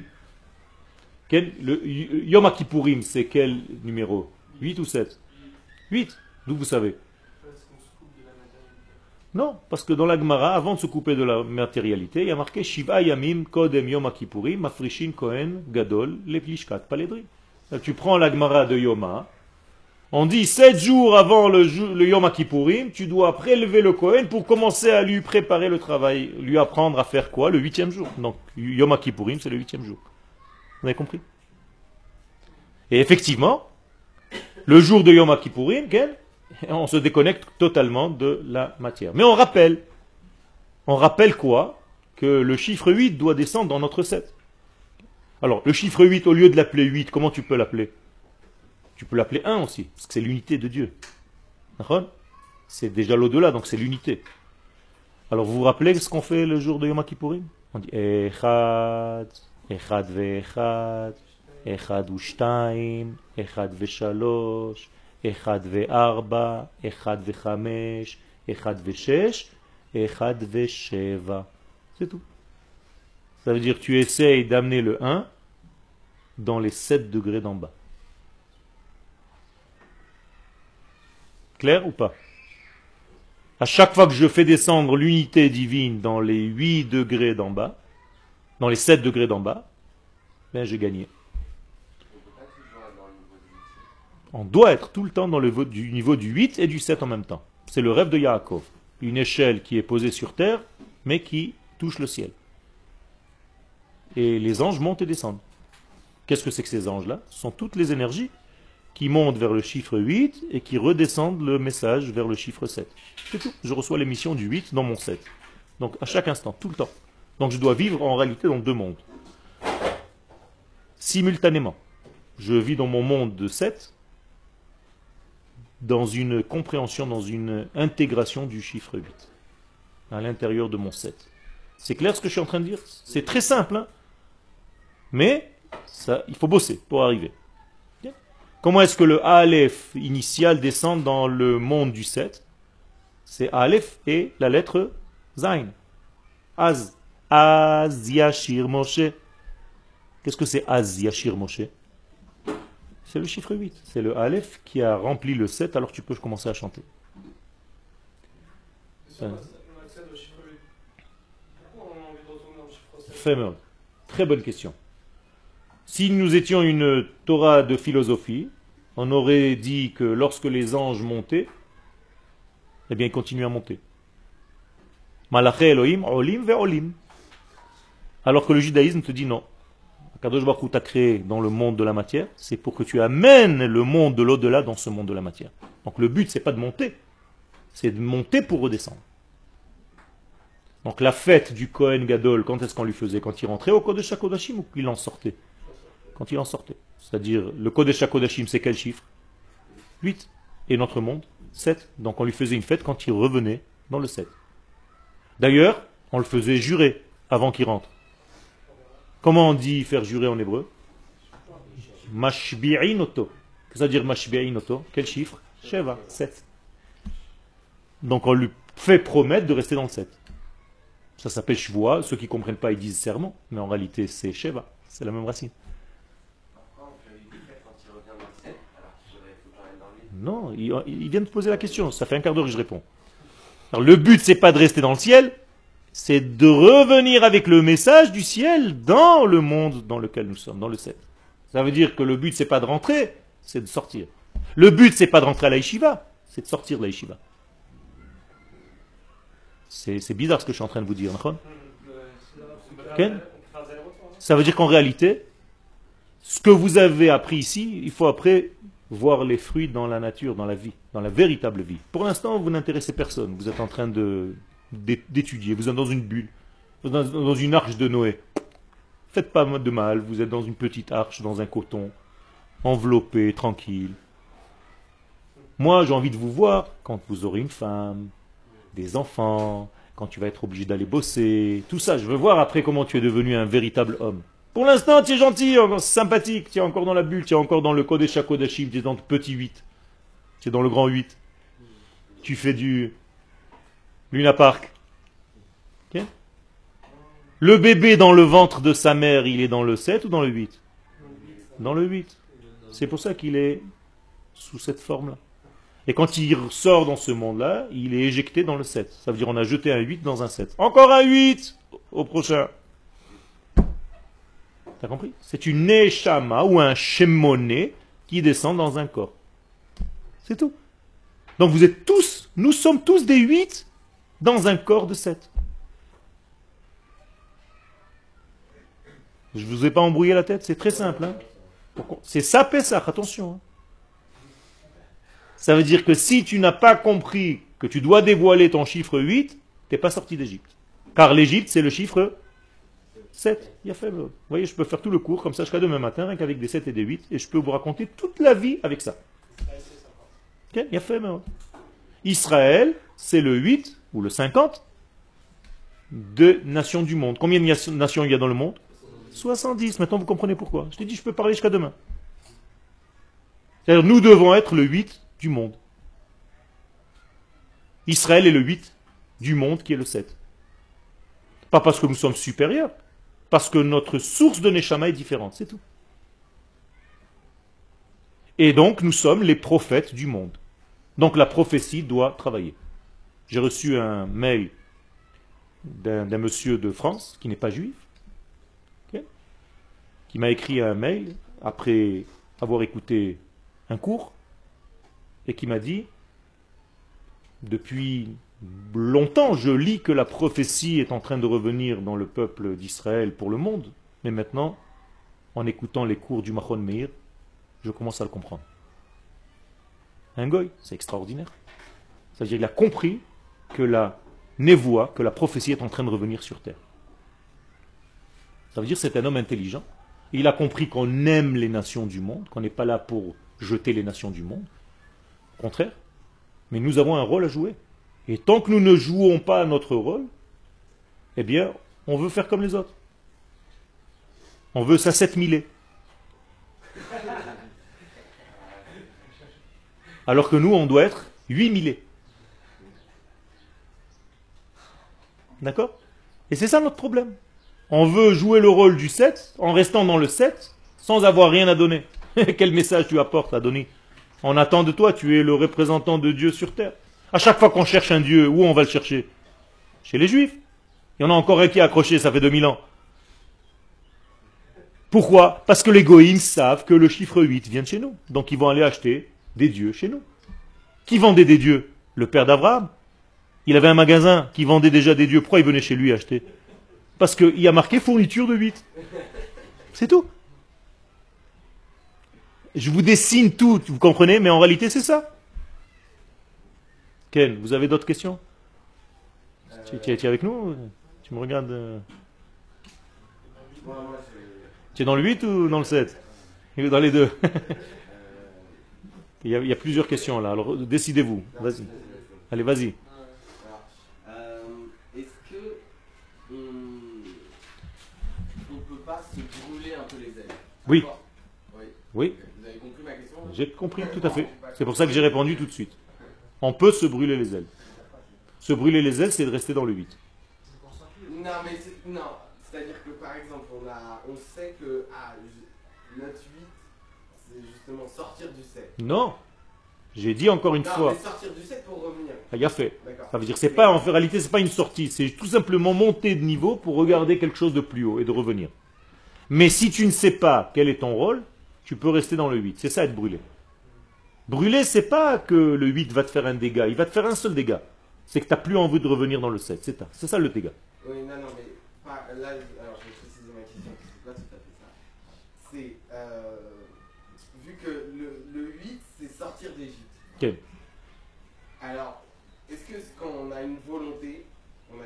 le Yom Kippourim, c'est quel numéro? 8 ou 7? 8. D'où vous savez? Parce qu'on se coupe de la matérialité. Non, parce que dans la Gemara, avant de se couper de la matérialité, il y a marqué Shiva Yamim Kodem Yom Kippourim Mafrishin Kohen Gadol Leplishkat Paledri. Tu prends la Gemara de Yoma, on dit 7 jours avant le Yom Kippourim, tu dois prélever le Kohen pour commencer à lui préparer le travail, lui apprendre à faire quoi? Le 8e jour. Donc Yom Kippourim, c'est le 8e jour. Vous avez compris? Et effectivement, le jour de Yom Kippourim, on se déconnecte totalement de la matière. Mais on rappelle quoi? Que le chiffre 8 doit descendre dans notre 7. Alors, le chiffre 8, au lieu de l'appeler 8, comment tu peux l'appeler? Tu peux l'appeler 1 aussi, parce que c'est l'unité de Dieu. D'accord? C'est déjà l'au-delà, donc c'est l'unité. Alors, vous vous rappelez ce qu'on fait le jour de Yom Kippourim? On dit Echad, Echad ve'echad, Echad u'shtaim, Echad ve'shalosh, Echad ve'arba, Echad ve'chamesh, Echad Veshesh, Echad Vesheva. C'est tout. Ça veut dire que tu essayes d'amener le 1 dans les 7 degrés d'en bas. Clair ou pas? À chaque fois que je fais descendre l'unité divine dans les 8 degrés d'en bas, dans les 7 degrés d'en bas, ben j'ai gagné. On doit être tout le temps dans le niveau du 8 et du 7 en même temps. C'est le rêve de Yaakov. Une échelle qui est posée sur terre, mais qui touche le ciel. Et les anges montent et descendent. Qu'est-ce que c'est que ces anges-là? Ce sont toutes les énergies qui montent vers le chiffre 8 et qui redescendent le message vers le chiffre 7. C'est tout. Je reçois l'émission du 8 dans mon 7. Donc à chaque instant, tout le temps. Donc je dois vivre en réalité dans deux mondes. Simultanément. Je vis dans mon monde de 7, dans une compréhension, dans une intégration du chiffre 8, à l'intérieur de mon 7. C'est clair ce que je suis en train de dire? C'est très simple, hein? Mais ça, il faut bosser pour arriver. Comment est-ce que le Aleph initial descend dans le monde du 7? C'est Aleph et la lettre Zain. Az. Az Yashir Moshe. Qu'est-ce que c'est Az Yashir Moshe? C'est le chiffre 8. C'est le Aleph qui a rempli le 7, alors tu peux commencer à chanter. On accède au chiffre 8. Pourquoi on a envie de retourner au chiffre 7? Fameux. Très bonne question. Si nous étions une Torah de philosophie, on aurait dit que lorsque les anges montaient, eh bien ils continuaient à monter. Malaché Elohim, olim ve olim. Alors que le judaïsme te dit non. Kadosh Baruch Hu t'a créé dans le monde de la matière, c'est pour que tu amènes le monde de l'au-delà dans ce monde de la matière. Donc le but, c'est pas de monter, c'est de monter pour redescendre. Donc la fête du Kohen Gadol, quand est-ce qu'on lui faisait? Quand il rentrait au Kodesh HaKodashim ou qu'il en sortait? Quand il en sortait. C'est-à-dire, le Kodesh HaKodashim, c'est quel chiffre? 8. Et notre monde? 7. Donc on lui faisait une fête quand il revenait dans le 7. D'ailleurs, on le faisait jurer avant qu'il rentre. Comment on dit faire jurer en hébreu? Mashbi'in oto. Qu'est-ce que ça veut dire Mashbi'in oto? Quel chiffre? Sheva, 7. Donc on lui fait promettre de rester dans le 7. Ça s'appelle Shvoa. Ceux qui ne comprennent pas, ils disent serment. Mais en réalité, c'est Sheva. C'est la même racine. Non, il vient de poser la question. Ça fait un quart d'heure que je réponds. Alors, le but, c'est pas de rester dans le ciel, c'est de revenir avec le message du ciel dans le monde dans lequel nous sommes, dans le 7. Ça veut dire que le but, c'est pas de rentrer, c'est de sortir. Le but, c'est pas de rentrer à la yeshiva, c'est de sortir de la yeshiva. C'est bizarre ce que je suis en train de vous dire, d'accord? Ça veut dire qu'en réalité, ce que vous avez appris ici, il faut après voir les fruits dans la nature, dans la vie, dans la véritable vie. Pour l'instant, vous n'intéressez personne. Vous êtes en train d'étudier, vous êtes dans une bulle, vous êtes dans une arche de Noé. Faites pas de mal, vous êtes dans une petite arche, dans un coton, enveloppé, tranquille. Moi, j'ai envie de vous voir quand vous aurez une femme, des enfants, quand tu vas être obligé d'aller bosser, tout ça. Je veux voir après comment tu es devenu un véritable homme. Pour l'instant, tu es gentil, sympathique, tu es encore dans la bulle, tu es encore dans le Kodesh HaKodashim, tu es dans le petit 8, tu es dans le grand 8. Tu fais du Luna Park. Okay. Le bébé dans le ventre de sa mère, il est dans le 7 ou dans le 8? Dans le 8. C'est pour ça qu'il est sous cette forme-là. Et quand il sort dans ce monde-là, il est éjecté dans le 7. Ça veut dire qu'on a jeté un 8 dans un 7. Encore un 8 au prochain. T'as compris? C'est une neshama ou un shemoné qui descend dans un corps. C'est tout. Donc vous êtes tous, nous sommes tous des 8 dans un corps de 7. Je ne vous ai pas embrouillé la tête, c'est très simple. Hein? C'est ça Pessah, attention. Hein? Ça veut dire que si tu n'as pas compris que tu dois dévoiler ton chiffre 8, tu n'es pas sorti d'Égypte. Car l'Égypte, c'est le chiffre 7. Il a fait. Vous voyez, je peux faire tout le cours comme ça jusqu'à demain matin, rien qu'avec des 7 et des 8, et je peux vous raconter toute la vie avec ça. Okay? Il a fait. Israël, c'est le 8 ou le 50 de nations du monde. Combien de nations il y a dans le monde? 70. Maintenant, vous comprenez pourquoi. Je t'ai dit, je peux parler jusqu'à demain. C'est-à-dire, nous devons être le 8 du monde. Israël est le 8 du monde qui est le 7. Pas parce que nous sommes supérieurs, parce que notre source de Neshama est différente, c'est tout. Et donc nous sommes les prophètes du monde. Donc la prophétie doit travailler. J'ai reçu un mail d'un monsieur de France qui n'est pas juif, ok, qui m'a écrit un mail après avoir écouté un cours et qui m'a dit: depuis longtemps je lis que la prophétie est en train de revenir dans le peuple d'Israël pour le monde, mais maintenant, en écoutant les cours du Machon Meir, je commence à le comprendre. Un goy, c'est extraordinaire. C'est-à-dire qu'il a compris que la névoie, que la prophétie est en train de revenir sur terre. Ça veut dire que c'est un homme intelligent. Il a compris qu'on aime les nations du monde, qu'on n'est pas là pour jeter les nations du monde. Au contraire. Mais nous avons un rôle à jouer. Et tant que nous ne jouons pas notre rôle, eh bien, on veut faire comme les autres. On veut s'assetmiler. Alors que nous, on doit être 8000. D'accord? Et c'est ça notre problème. On veut jouer le rôle du 7 en restant dans le 7 sans avoir rien à donner. Quel message tu apportes à donner? On attend de toi, tu es le représentant de Dieu sur terre. À chaque fois qu'on cherche un Dieu, où on va le chercher? Chez les Juifs. Il y en a encore un qui est accroché, ça fait 2000 ans. Pourquoi? Parce que les goïms savent que le chiffre 8 vient de chez nous. Donc ils vont aller acheter des dieux chez nous. Qui vendait des dieux? Le père d'Abraham. Il avait un magasin qui vendait déjà des dieux. Pourquoi il venait chez lui acheter? Parce qu'il y a marqué fourniture de 8. C'est tout. Je vous dessine tout, vous comprenez, mais en réalité c'est ça. Ken, vous avez d'autres questions? Tu es avec nous? Tu me regardes Tu es dans le 8 ou dans le 7? Dans les deux. Il y a plusieurs questions là, alors décidez-vous. Vas-y. Allez, vas-y. Est-ce que on peut pas se brûler un peu les ailes? Oui. Oui. Oui, Vous avez compris ma question? j'ai compris tout à fait. C'est pour ça que j'ai répondu tout de suite. On peut se brûler les ailes. Se brûler les ailes, c'est de rester dans le 8. Non, mais non. C'est-à-dire que par exemple, on sait que notre 8, c'est justement sortir du 7. Non. J'ai dit encore une Non, fois. mais sortir du 7 pour revenir. Il a fait. D'accord. Ça veut dire c'est pas en réalité c'est pas une sortie, c'est tout simplement monter de niveau pour regarder quelque chose de plus haut et de revenir. Mais si tu ne sais pas quel est ton rôle, tu peux rester dans le 8. C'est ça être brûlé. Brûler, c'est pas que le 8 va te faire un dégât, il va te faire un seul dégât. C'est que tu n'as plus envie de revenir dans le 7. C'est ça le dégât. Oui, non, mais pas, là, alors je vais préciser ma question, c'est pas tout à fait ça. C'est, vu que le 8, c'est sortir d'Égypte. Ok. Alors, est-ce que quand on a une volonté qui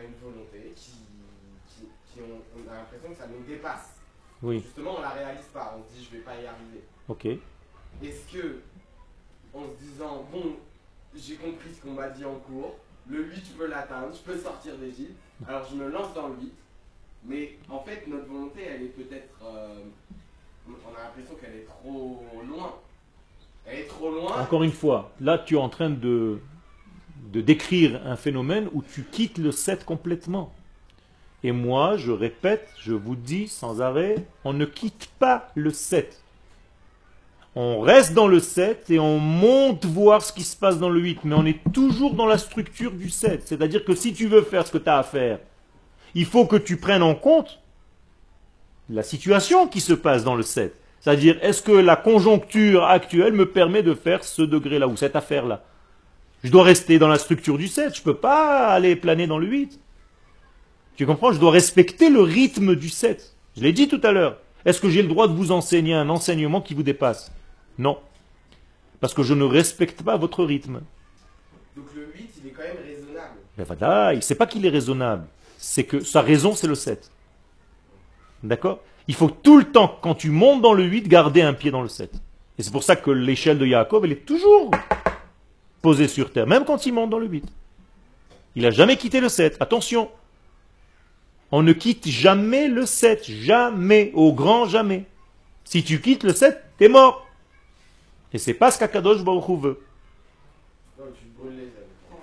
on a l'impression que ça nous dépasse. Oui. Justement, on la réalise pas, on se dit je vais pas y arriver. Ok. Est-ce que, en se disant, bon, j'ai compris ce qu'on m'a dit en cours, le 8 je peux l'atteindre, je peux sortir d'Égypte, alors je me lance dans le 8, mais en fait notre volonté elle est peut-être, on a l'impression qu'elle est trop loin. Elle est trop loin. Encore une fois, là tu es en train de décrire un phénomène où tu quittes le 7 complètement. Et moi, je répète, je vous dis sans arrêt, on ne quitte pas le 7. On reste dans le 7 et on monte voir ce qui se passe dans le 8. Mais on est toujours dans la structure du 7. C'est-à-dire que si tu veux faire ce que tu as à faire, il faut que tu prennes en compte la situation qui se passe dans le 7. C'est-à-dire, est-ce que la conjoncture actuelle me permet de faire ce degré-là ou cette affaire-là? Je dois rester dans la structure du 7. Je ne peux pas aller planer dans le 8. Tu comprends? Je dois respecter le rythme du 7. Je l'ai dit tout à l'heure. Est-ce que j'ai le droit de vous enseigner un enseignement qui vous dépasse? Non. Parce que je ne respecte pas votre rythme. Donc le 8, il est quand même raisonnable. Mais voilà, c'est pas qu'il est raisonnable. C'est que sa raison, c'est le 7. D'accord? Il faut tout le temps, quand tu montes dans le 8, garder un pied dans le 7. Et c'est pour ça que l'échelle de Yaakov, elle est toujours posée sur terre, même quand il monte dans le 8. Il n'a jamais quitté le 7. Attention. On ne quitte jamais le 7. Jamais. Au grand jamais. Si tu quittes le 7, t'es mort. Et c'est pas ce qu'Akadosh Baruch Hu veut. Donc tu brûles les ailes.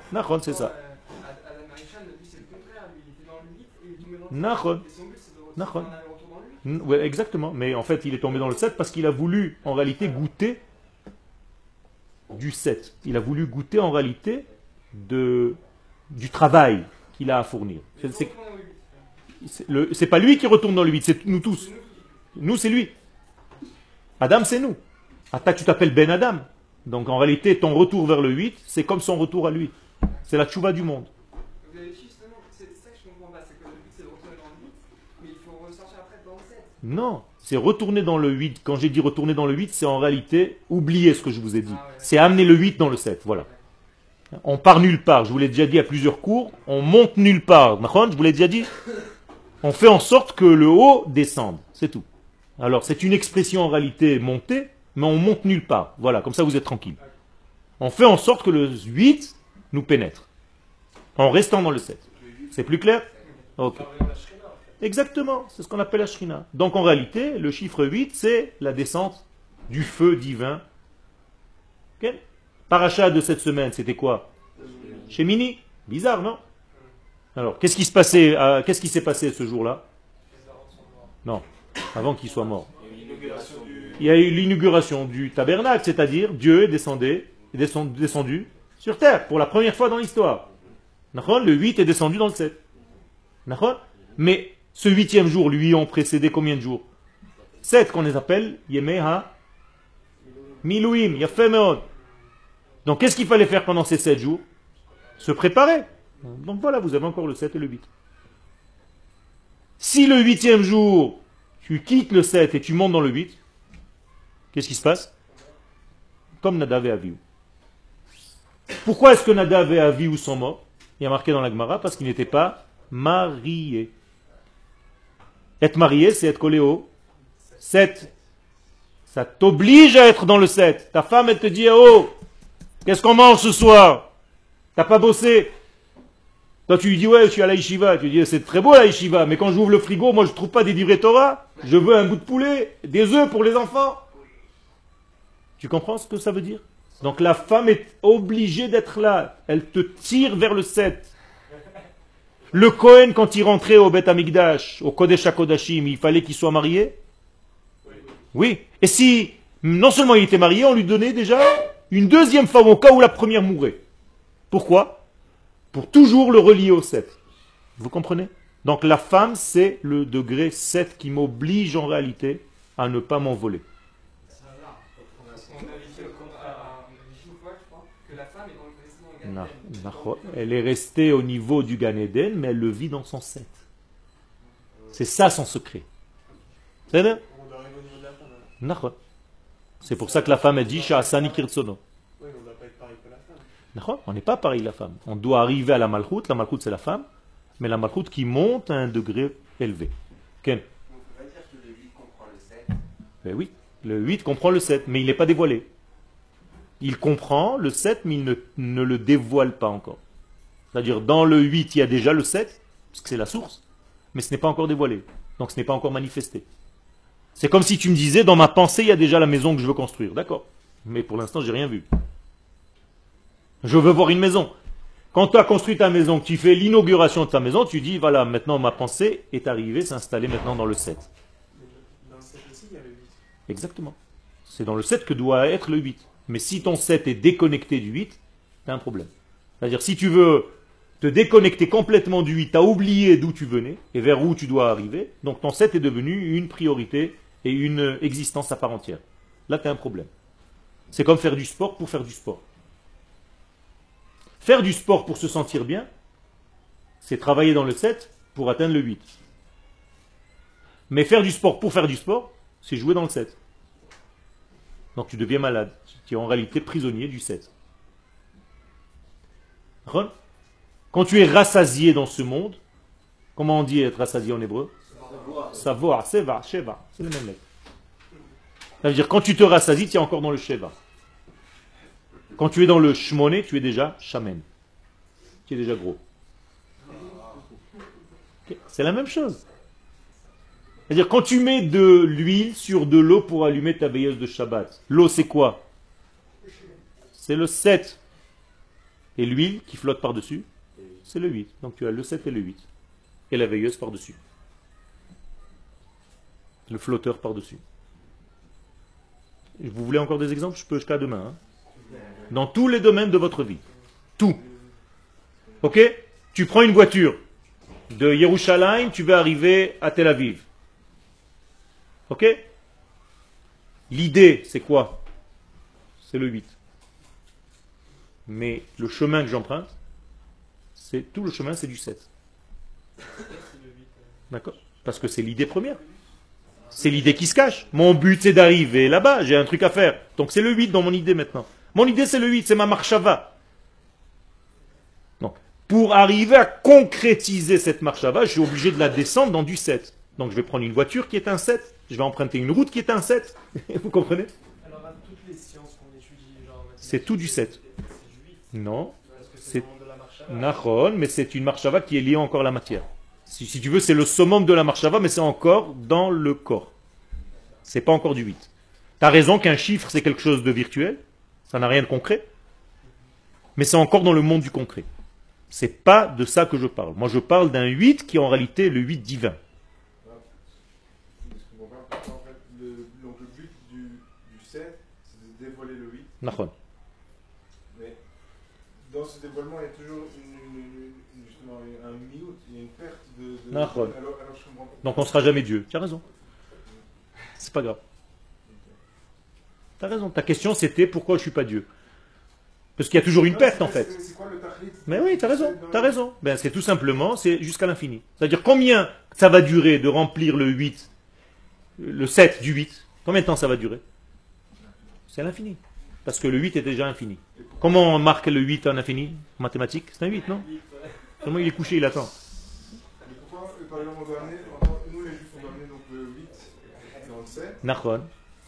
Nachon, c'est ça. Adam Arishan, lui, c'est le contraire. Lui, il était dans le 8 et il est tombé dans le 7. Nachon. Et son but, c'est de Nachon. retourner un aller-retour dans le 8. Ouais, exactement. Mais en fait, il est tombé dans le 7 parce qu'il a voulu, en réalité, goûter du 7. Il a voulu goûter, en réalité, du travail qu'il a à fournir. Il faut retourner au 8. C'est pas lui qui retourne dans le 8, c'est nous tous. Nous, c'est lui. Adam, c'est nous. Ata, tu t'appelles Ben Adam. Donc, en réalité, ton retour vers le 8, c'est comme son retour à lui. C'est la tchouva du monde. Vous avez dit justement, c'est ça que je comprends pas, c'est que le but c'est de retourner dans le 8, mais il faut ressortir après dans le 7. Non, c'est retourner dans le 8. Quand j'ai dit retourner dans le 8, c'est en réalité oublier ce que je vous ai dit. Ah ouais. C'est amener le 8 dans le 7, voilà. On part nulle part, je vous l'ai déjà dit à plusieurs cours, on monte nulle part. Je vous l'ai déjà dit. On fait en sorte que le haut descende, c'est tout. Alors c'est une expression en réalité montée, mais on monte nulle part. Voilà, comme ça vous êtes tranquille. On fait en sorte que le 8 nous pénètre, en restant dans le 7. C'est plus clair? Ok. Exactement, c'est ce qu'on appelle la Shrina. Donc en réalité, le chiffre 8, c'est la descente du feu divin. Ok. Paracha de cette semaine, c'était quoi? Shemini. Bizarre, non? Alors, qu'est-ce qui s'est passé ce jour-là? Non, avant qu'il soit mort. Il y a eu l'inauguration du tabernacle, c'est-à-dire Dieu est descendu sur terre pour la première fois dans l'histoire. Le 8 est descendu dans le 7. Mais ce 8e jour, lui, ont précédé combien de jours? 7 qu'on les appelle Yemei Ha Milouim, Yafé Meod. Donc qu'est-ce qu'il fallait faire pendant ces 7 jours? Se préparer. Donc voilà, vous avez encore le 7 et le 8. Si le 8e jour, tu quittes le 7 et tu montes dans le 8, qu'est-ce qui se passe? Comme Nadav et Avihu. Pourquoi est-ce que Nadav et Avihu sont morts? Il y a marqué dans la Gemara, parce qu'ils n'étaient pas mariés. Être marié, c'est être collé au 7. Ça t'oblige à être dans le 7. Ta femme, elle te dit, oh, qu'est-ce qu'on mange ce soir? T'as pas bossé? Toi, tu lui dis, ouais, je suis à la yeshiva. Tu lui dis, c'est très beau la yeshiva, mais quand j'ouvre le frigo, moi, je trouve pas des livrets Torah. Je veux un bout de poulet, des œufs pour les enfants. Tu comprends ce que ça veut dire? Donc la femme est obligée d'être là. Elle te tire vers le 7. Le Kohen, quand il rentrait au Beth Amikdash, au Kodesh HaKodashim, il fallait qu'il soit marié? Oui. Et si, non seulement il était marié, on lui donnait déjà une deuxième femme au cas où la première mourait. Pourquoi? Pour toujours le relier au 7. Vous comprenez? Donc la femme, c'est le degré 7 qui m'oblige en réalité à ne pas m'envoler. On avait dit une fois, je crois, que la femme est restée dans le Gan Eden. Elle est restée au niveau du Gan Eden, mais elle le vit dans son 7. C'est ça son secret. C'est vrai? On arrive au niveau de la femme. C'est pour ça que la femme a dit Sha'asani Kirtsono. Oui, mais on ne doit pas être pareil que la femme. On n'est pas pareil la femme. On doit arriver à la Malchut. La Malchut c'est la femme, mais la Malchut qui monte à un degré élevé. Ken? Donc, on va dire que le 8 comprend le 7. Ben oui, le 8 comprend le 7, mais il n'est pas dévoilé. Il comprend le 7, mais il ne le dévoile pas encore. C'est-à-dire, dans le 8, il y a déjà le 7, parce que c'est la source, mais ce n'est pas encore dévoilé. Donc ce n'est pas encore manifesté. C'est comme si tu me disais, dans ma pensée, il y a déjà la maison que je veux construire. D'accord. Mais pour l'instant, j'ai rien vu. Je veux voir une maison. Quand tu as construit ta maison, que tu fais l'inauguration de ta maison, tu dis, voilà, maintenant ma pensée est arrivée, s'installer maintenant dans le 7. Dans le 7 aussi, il y a le 8. Exactement. C'est dans le 7 que doit être le 8. Mais si ton 7 est déconnecté du 8, tu as un problème. C'est-à-dire, si tu veux te déconnecter complètement du 8, tu as oublié d'où tu venais et vers où tu dois arriver, donc ton 7 est devenu une priorité et une existence à part entière. Là, tu as un problème. C'est comme faire du sport pour faire du sport. Faire du sport pour se sentir bien, c'est travailler dans le 7 pour atteindre le 8. Mais faire du sport pour faire du sport, c'est jouer dans le 7. Donc tu deviens malade. Tu es en réalité prisonnier du 7. Quand tu es rassasié dans ce monde, comment on dit être rassasié en hébreu? Savoir, seva, sheva. C'est le même lettre. Ça veut dire quand tu te rassasies, tu es encore dans le sheva. Quand tu es dans le shmoné, tu es déjà shamen. Tu es déjà gros. Okay. C'est la même chose. C'est-à-dire quand tu mets de l'huile sur de l'eau pour allumer ta veilleuse de Shabbat, l'eau c'est quoi? C'est le 7. Et l'huile qui flotte par-dessus, c'est le 8. Donc tu as le 7 et le 8. Et la veilleuse par-dessus. Le flotteur par-dessus. Vous voulez encore des exemples? Je peux jusqu'à demain. Dans tous les domaines de votre vie. Tout. Ok? Tu prends une voiture. De Yerushalayim, tu vas arriver à Tel Aviv. Ok? L'idée, c'est quoi? C'est le 8. Mais le chemin que j'emprunte, c'est tout le chemin, c'est du 7. D'accord? Parce que c'est l'idée première. C'est l'idée qui se cache. Mon but, c'est d'arriver là-bas. J'ai un truc à faire. Donc c'est le 8 dans mon idée maintenant. Mon idée, c'est le 8. C'est ma marshava. Donc, pour arriver à concrétiser cette marshava, je suis obligé de la descendre dans du 7. Donc je vais prendre une voiture qui est un 7. Je vais emprunter une route qui est un 7. Vous comprenez? Alors, à toutes les sciences qu'on étudie, genre. C'est tout du 7. C'est du 8. Non. Parce que C'est c'est le monde de la marche à Nahon, mais c'est une marshava qui est liée encore à la matière. Si tu veux, c'est le summum de la marshava, mais c'est encore dans le corps. C'est pas encore du 8. Tu as raison qu'un chiffre, c'est quelque chose de virtuel. Ça n'a rien de concret. Mais c'est encore dans le monde du concret. C'est pas de ça que je parle. Moi, je parle d'un 8 qui est en réalité le 8 divin. Je comprends pas pourquoi, en fait, donc le but du 7, c'est de dévoiler le 8. Nahon. Mais dans ce dévoilement, il y a toujours justement un miout, il y a une perte de Nahon. alors je comprends pas. Donc on ne sera jamais Dieu. Tu as raison. C'est pas grave. Tu as raison. Ta question, c'était pourquoi je ne suis pas Dieu. Parce qu'il y a toujours une perte, en fait. C'est quoi le tahlit? Mais oui, tu as raison. Tu as raison. Ben, c'est tout simplement, c'est jusqu'à l'infini. C'est-à-dire combien ça va durer de remplir le 8, le 7 du 8? Combien de temps ça va durer? C'est l'infini. Parce que le 8 est déjà infini. Comment on marque le 8 en infini? En mathématiques, c'est un 8, non? Seulement il est couché, il attend. Mais pourquoi, par exemple, on doit amener, nous les juifs, on doit amener donc le 8 dans le 7 Nachon.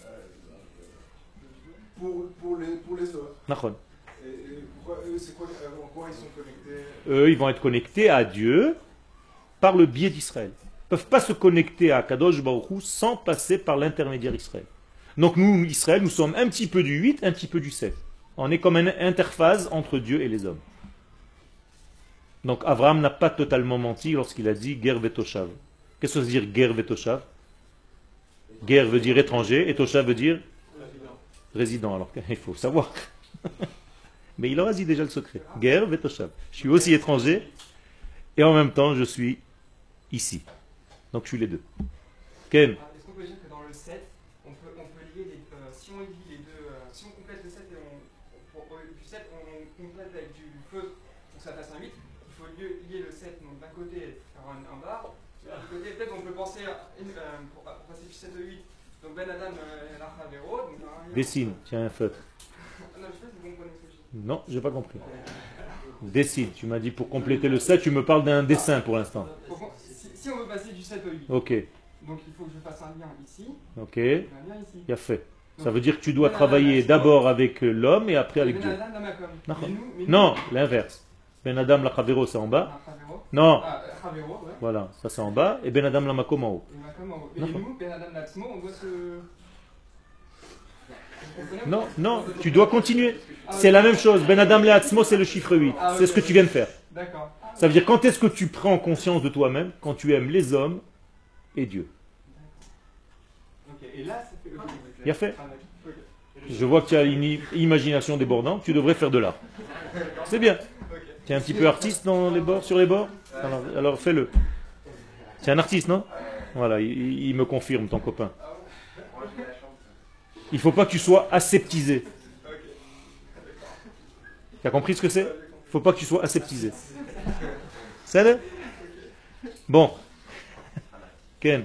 pour les autres? Nachon. Et pourquoi eux, c'est quoi, en quoi ils sont connectés? Eux, ils vont être connectés à Dieu par le biais d'Israël. Ils ne peuvent pas se connecter à Kadosh Baruch Hu sans passer par l'intermédiaire Israël. Donc nous, Israël, nous sommes un petit peu du 8, un petit peu du 7. On est comme une interface entre Dieu et les hommes. Donc Abraham n'a pas totalement menti lorsqu'il a dit Ger vetoshav. Qu'est-ce que ça veut dire Ger vetoshav? Ger veut dire étranger et Toshav veut dire résident. Alors il faut savoir. Mais il aura dit déjà le secret. Ger vetoshav. Je suis aussi étranger et en même temps je suis ici. Donc je suis les deux. Ken? Est-ce qu'on peut dire que dans le 7, on peut lier les, si on lit les deux, si on complète le 7 et du 7, on complète avec du feu pour que ça fasse un 8, il faut lier le 7, donc d'un côté faire un bar, de l'autre côté peut-être on peut penser pour passer du 7 au 8, donc Ben Adam l'Archavero. Dessine, tiens un feutre. Non, je sais pas si vous comprenez ce que je dis. Non, j'ai pas compris. Dessine, tu m'as dit pour compléter le 7, tu me parles d'un dessin pour l'instant. Si on veut passer du 7 au 8, Ok, donc il faut que je fasse un lien ici, ok, et un lien ici. il a fait. Ça veut dire que tu dois travailler d'abord avec l'homme et après avec Ben Dieu. Adam Lamakom. D'accord. Mais nous, Non, l'inverse. Ben Adam la Chavero, c'est en bas. L'Archavero. Non, Ah, Chavero, ouais. voilà, ça c'est en bas. Et Ben Adam la Makom en haut. Et Makom en haut. Et D'accord. nous, Ben Adam Latzmo, on doit se. Vous comprenez? Non, non, tu dois continuer. C'est la même chose. Ben Adam le Hatzmo, c'est le chiffre 8. C'est ce que tu viens de faire. D'accord. Ça veut dire quand est-ce que tu prends conscience de toi-même? Quand tu aimes les hommes et Dieu. Ok, et là, ça fait. Il a fait. Ok. Je vois que tu as une imagination débordante. Tu devrais faire de l'art. C'est bien. Tu es un petit peu artiste dans les bords, sur les bords? Alors fais-le. C'est un artiste, non? Voilà, il me confirme, ton copain. Il ne faut pas que tu sois aseptisé. Tu as compris ce que c'est? Il ne faut pas que tu sois aseptisé. C'est là? Bon. Ken?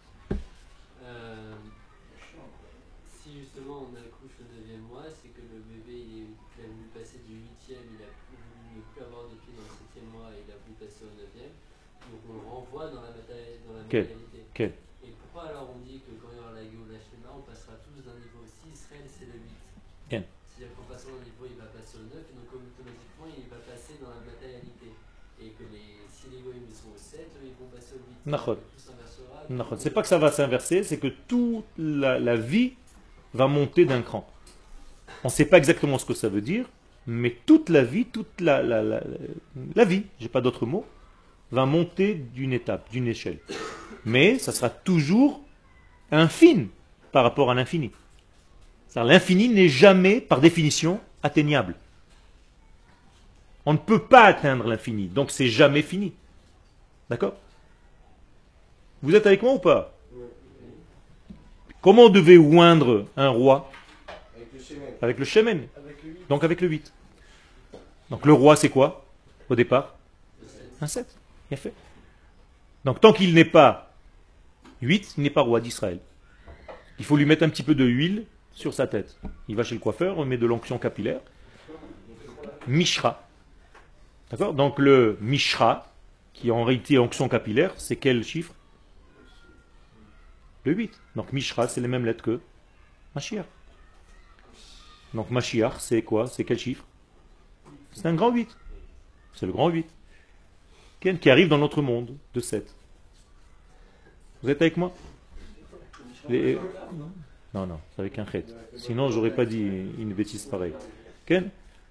Si justement on accouche au 9e mois, c'est que le bébé il a voulu passer du 8e, il a voulu ne plus avoir de pied dans le 7e mois et il a voulu passer au 9e. Donc on le renvoie dans la matérialité. Quel? Et pourquoi alors on dit que quand il y aura la Géoula Shema, on passera tous d'un niveau 6, Israël c'est le 8? Quel? C'est-à-dire qu'en passant d'un niveau il va passer au 9 et donc automatiquement il va passer dans la matérialité. Et que si les goïms ils sont au 7, eux ils vont passer au 8. Nachon. Tout s'inversera. Non, c'est pas que ça va s'inverser, c'est que toute la vie va monter d'un cran. On ne sait pas exactement ce que ça veut dire, Mais toute la vie, la vie, j'ai pas d'autre mot, va monter d'une étape, d'une échelle. Mais ça sera toujours infime par rapport à l'infini. L'infini n'est jamais, par définition, atteignable. On ne peut pas atteindre l'infini, donc c'est jamais fini. D'accord? Vous êtes avec moi ou pas? Comment on devait oindre un roi? Avec le shemen. Donc avec le 8. Donc le roi c'est quoi au départ? Un 7. Bien fait. Donc tant qu'il n'est pas 8, il n'est pas roi d'Israël. Il faut lui mettre un petit peu de huile sur sa tête. Il va chez le coiffeur, on met de l'onction capillaire. Mishra. D'accord? Donc le Mishra, qui en réalité est onction capillaire, c'est quel chiffre? Le 8. Donc Mishra, c'est les mêmes lettres que Mashiach. Donc Mashiach, c'est quoi? C'est quel chiffre? C'est un grand 8. C'est le grand 8. Qui arrive dans notre monde de 7. Vous êtes avec moi? Non, c'est avec un chet. Sinon, j'aurais pas dit une bêtise pareille. Ken?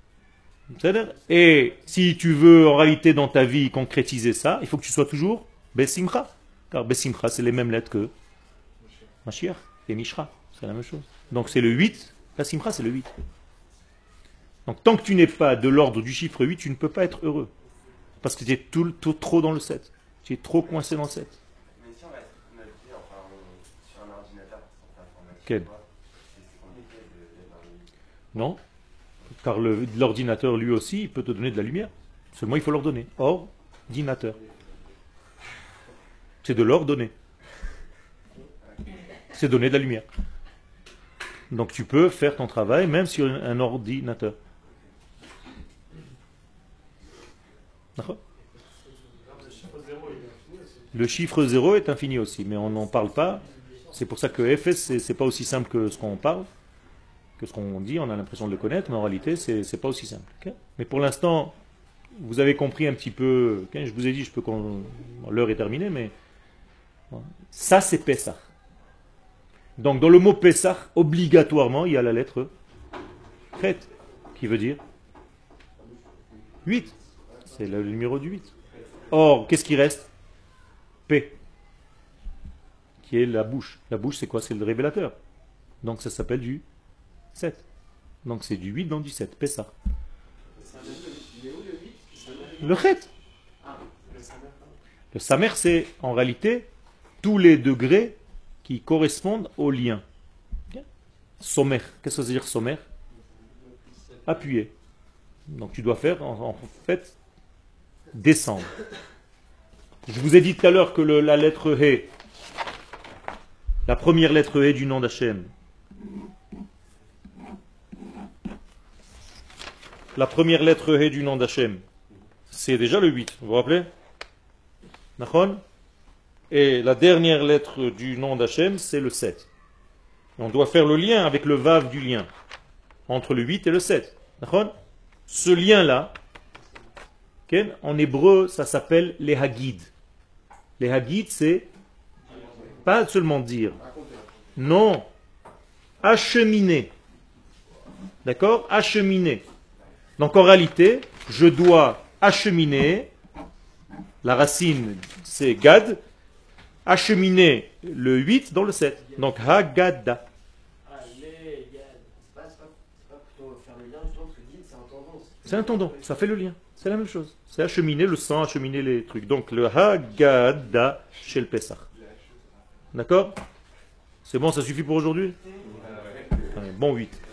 Et si tu veux en réalité dans ta vie concrétiser ça, il faut que tu sois toujours Bessimcha. Car Bessimcha, c'est les mêmes lettres que Mashiach et Mishra. C'est la même chose. Donc c'est le 8. Bessimcha, c'est le 8. Donc tant que tu n'es pas de l'ordre du chiffre 8, tu ne peux pas être heureux. Parce que tu es tout trop dans le 7. Tu es trop coincé dans le 7. Mais si on va être noté, enfin, sur un ordinateur pour cette information, Quel? c'est compliqué d'être dans le... Non. Car l'ordinateur, lui aussi, il peut te donner de la lumière. Seulement, il faut l'ordonner. Ordinateur. C'est de l'ordonner. C'est donner de la lumière. Donc tu peux faire ton travail même sur un ordinateur. D'accord? Le chiffre 0 est infini aussi, mais on n'en parle pas. C'est pour ça que FS, c'est pas aussi simple que ce qu'on parle, que ce qu'on dit. On a l'impression de le connaître, mais en réalité, c'est pas aussi simple. Okay? Mais pour l'instant, vous avez compris un petit peu. Okay? Je vous ai dit, l'heure est terminée, mais ça, c'est Pessah. Donc, dans le mot Pessah, obligatoirement, il y a la lettre Chet, qui veut dire 8. C'est le numéro du 8. Or, qu'est-ce qui reste? P, qui est la bouche. La bouche, c'est quoi? C'est le révélateur. Donc, ça s'appelle du 7. Donc, c'est du 8 dans du 7. Pessah. Le Chet. Le Samer, c'est en réalité tous les degrés qui correspondent au lien. Sommer. Qu'est-ce que ça veut dire sommer? Appuyer. Donc tu dois faire en fait descendre. Je vous ai dit tout à l'heure que la lettre He, la première lettre He du nom d'Hachem, la première lettre He du nom d'Hachem, c'est déjà le 8, vous vous rappelez? Nachon? Et la dernière lettre du nom d'Hachem, c'est le 7. On doit faire le lien avec le vav du lien, entre le 8 et le 7. D'accord? Ce lien-là, en hébreu, ça s'appelle les Hagid. Les Hagid, c'est pas seulement dire. Non. Acheminer. D'accord? Acheminer. Donc en réalité, je dois acheminer, la racine c'est Gad, acheminer le 8 dans le 7. Donc Haggadah. C'est un tendon, ça fait le lien. C'est la même chose. C'est acheminer le sang, acheminer les trucs. Donc le Haggadah chez le Pessah. D'accord? C'est bon, ça suffit pour aujourd'hui? Allez, bon 8.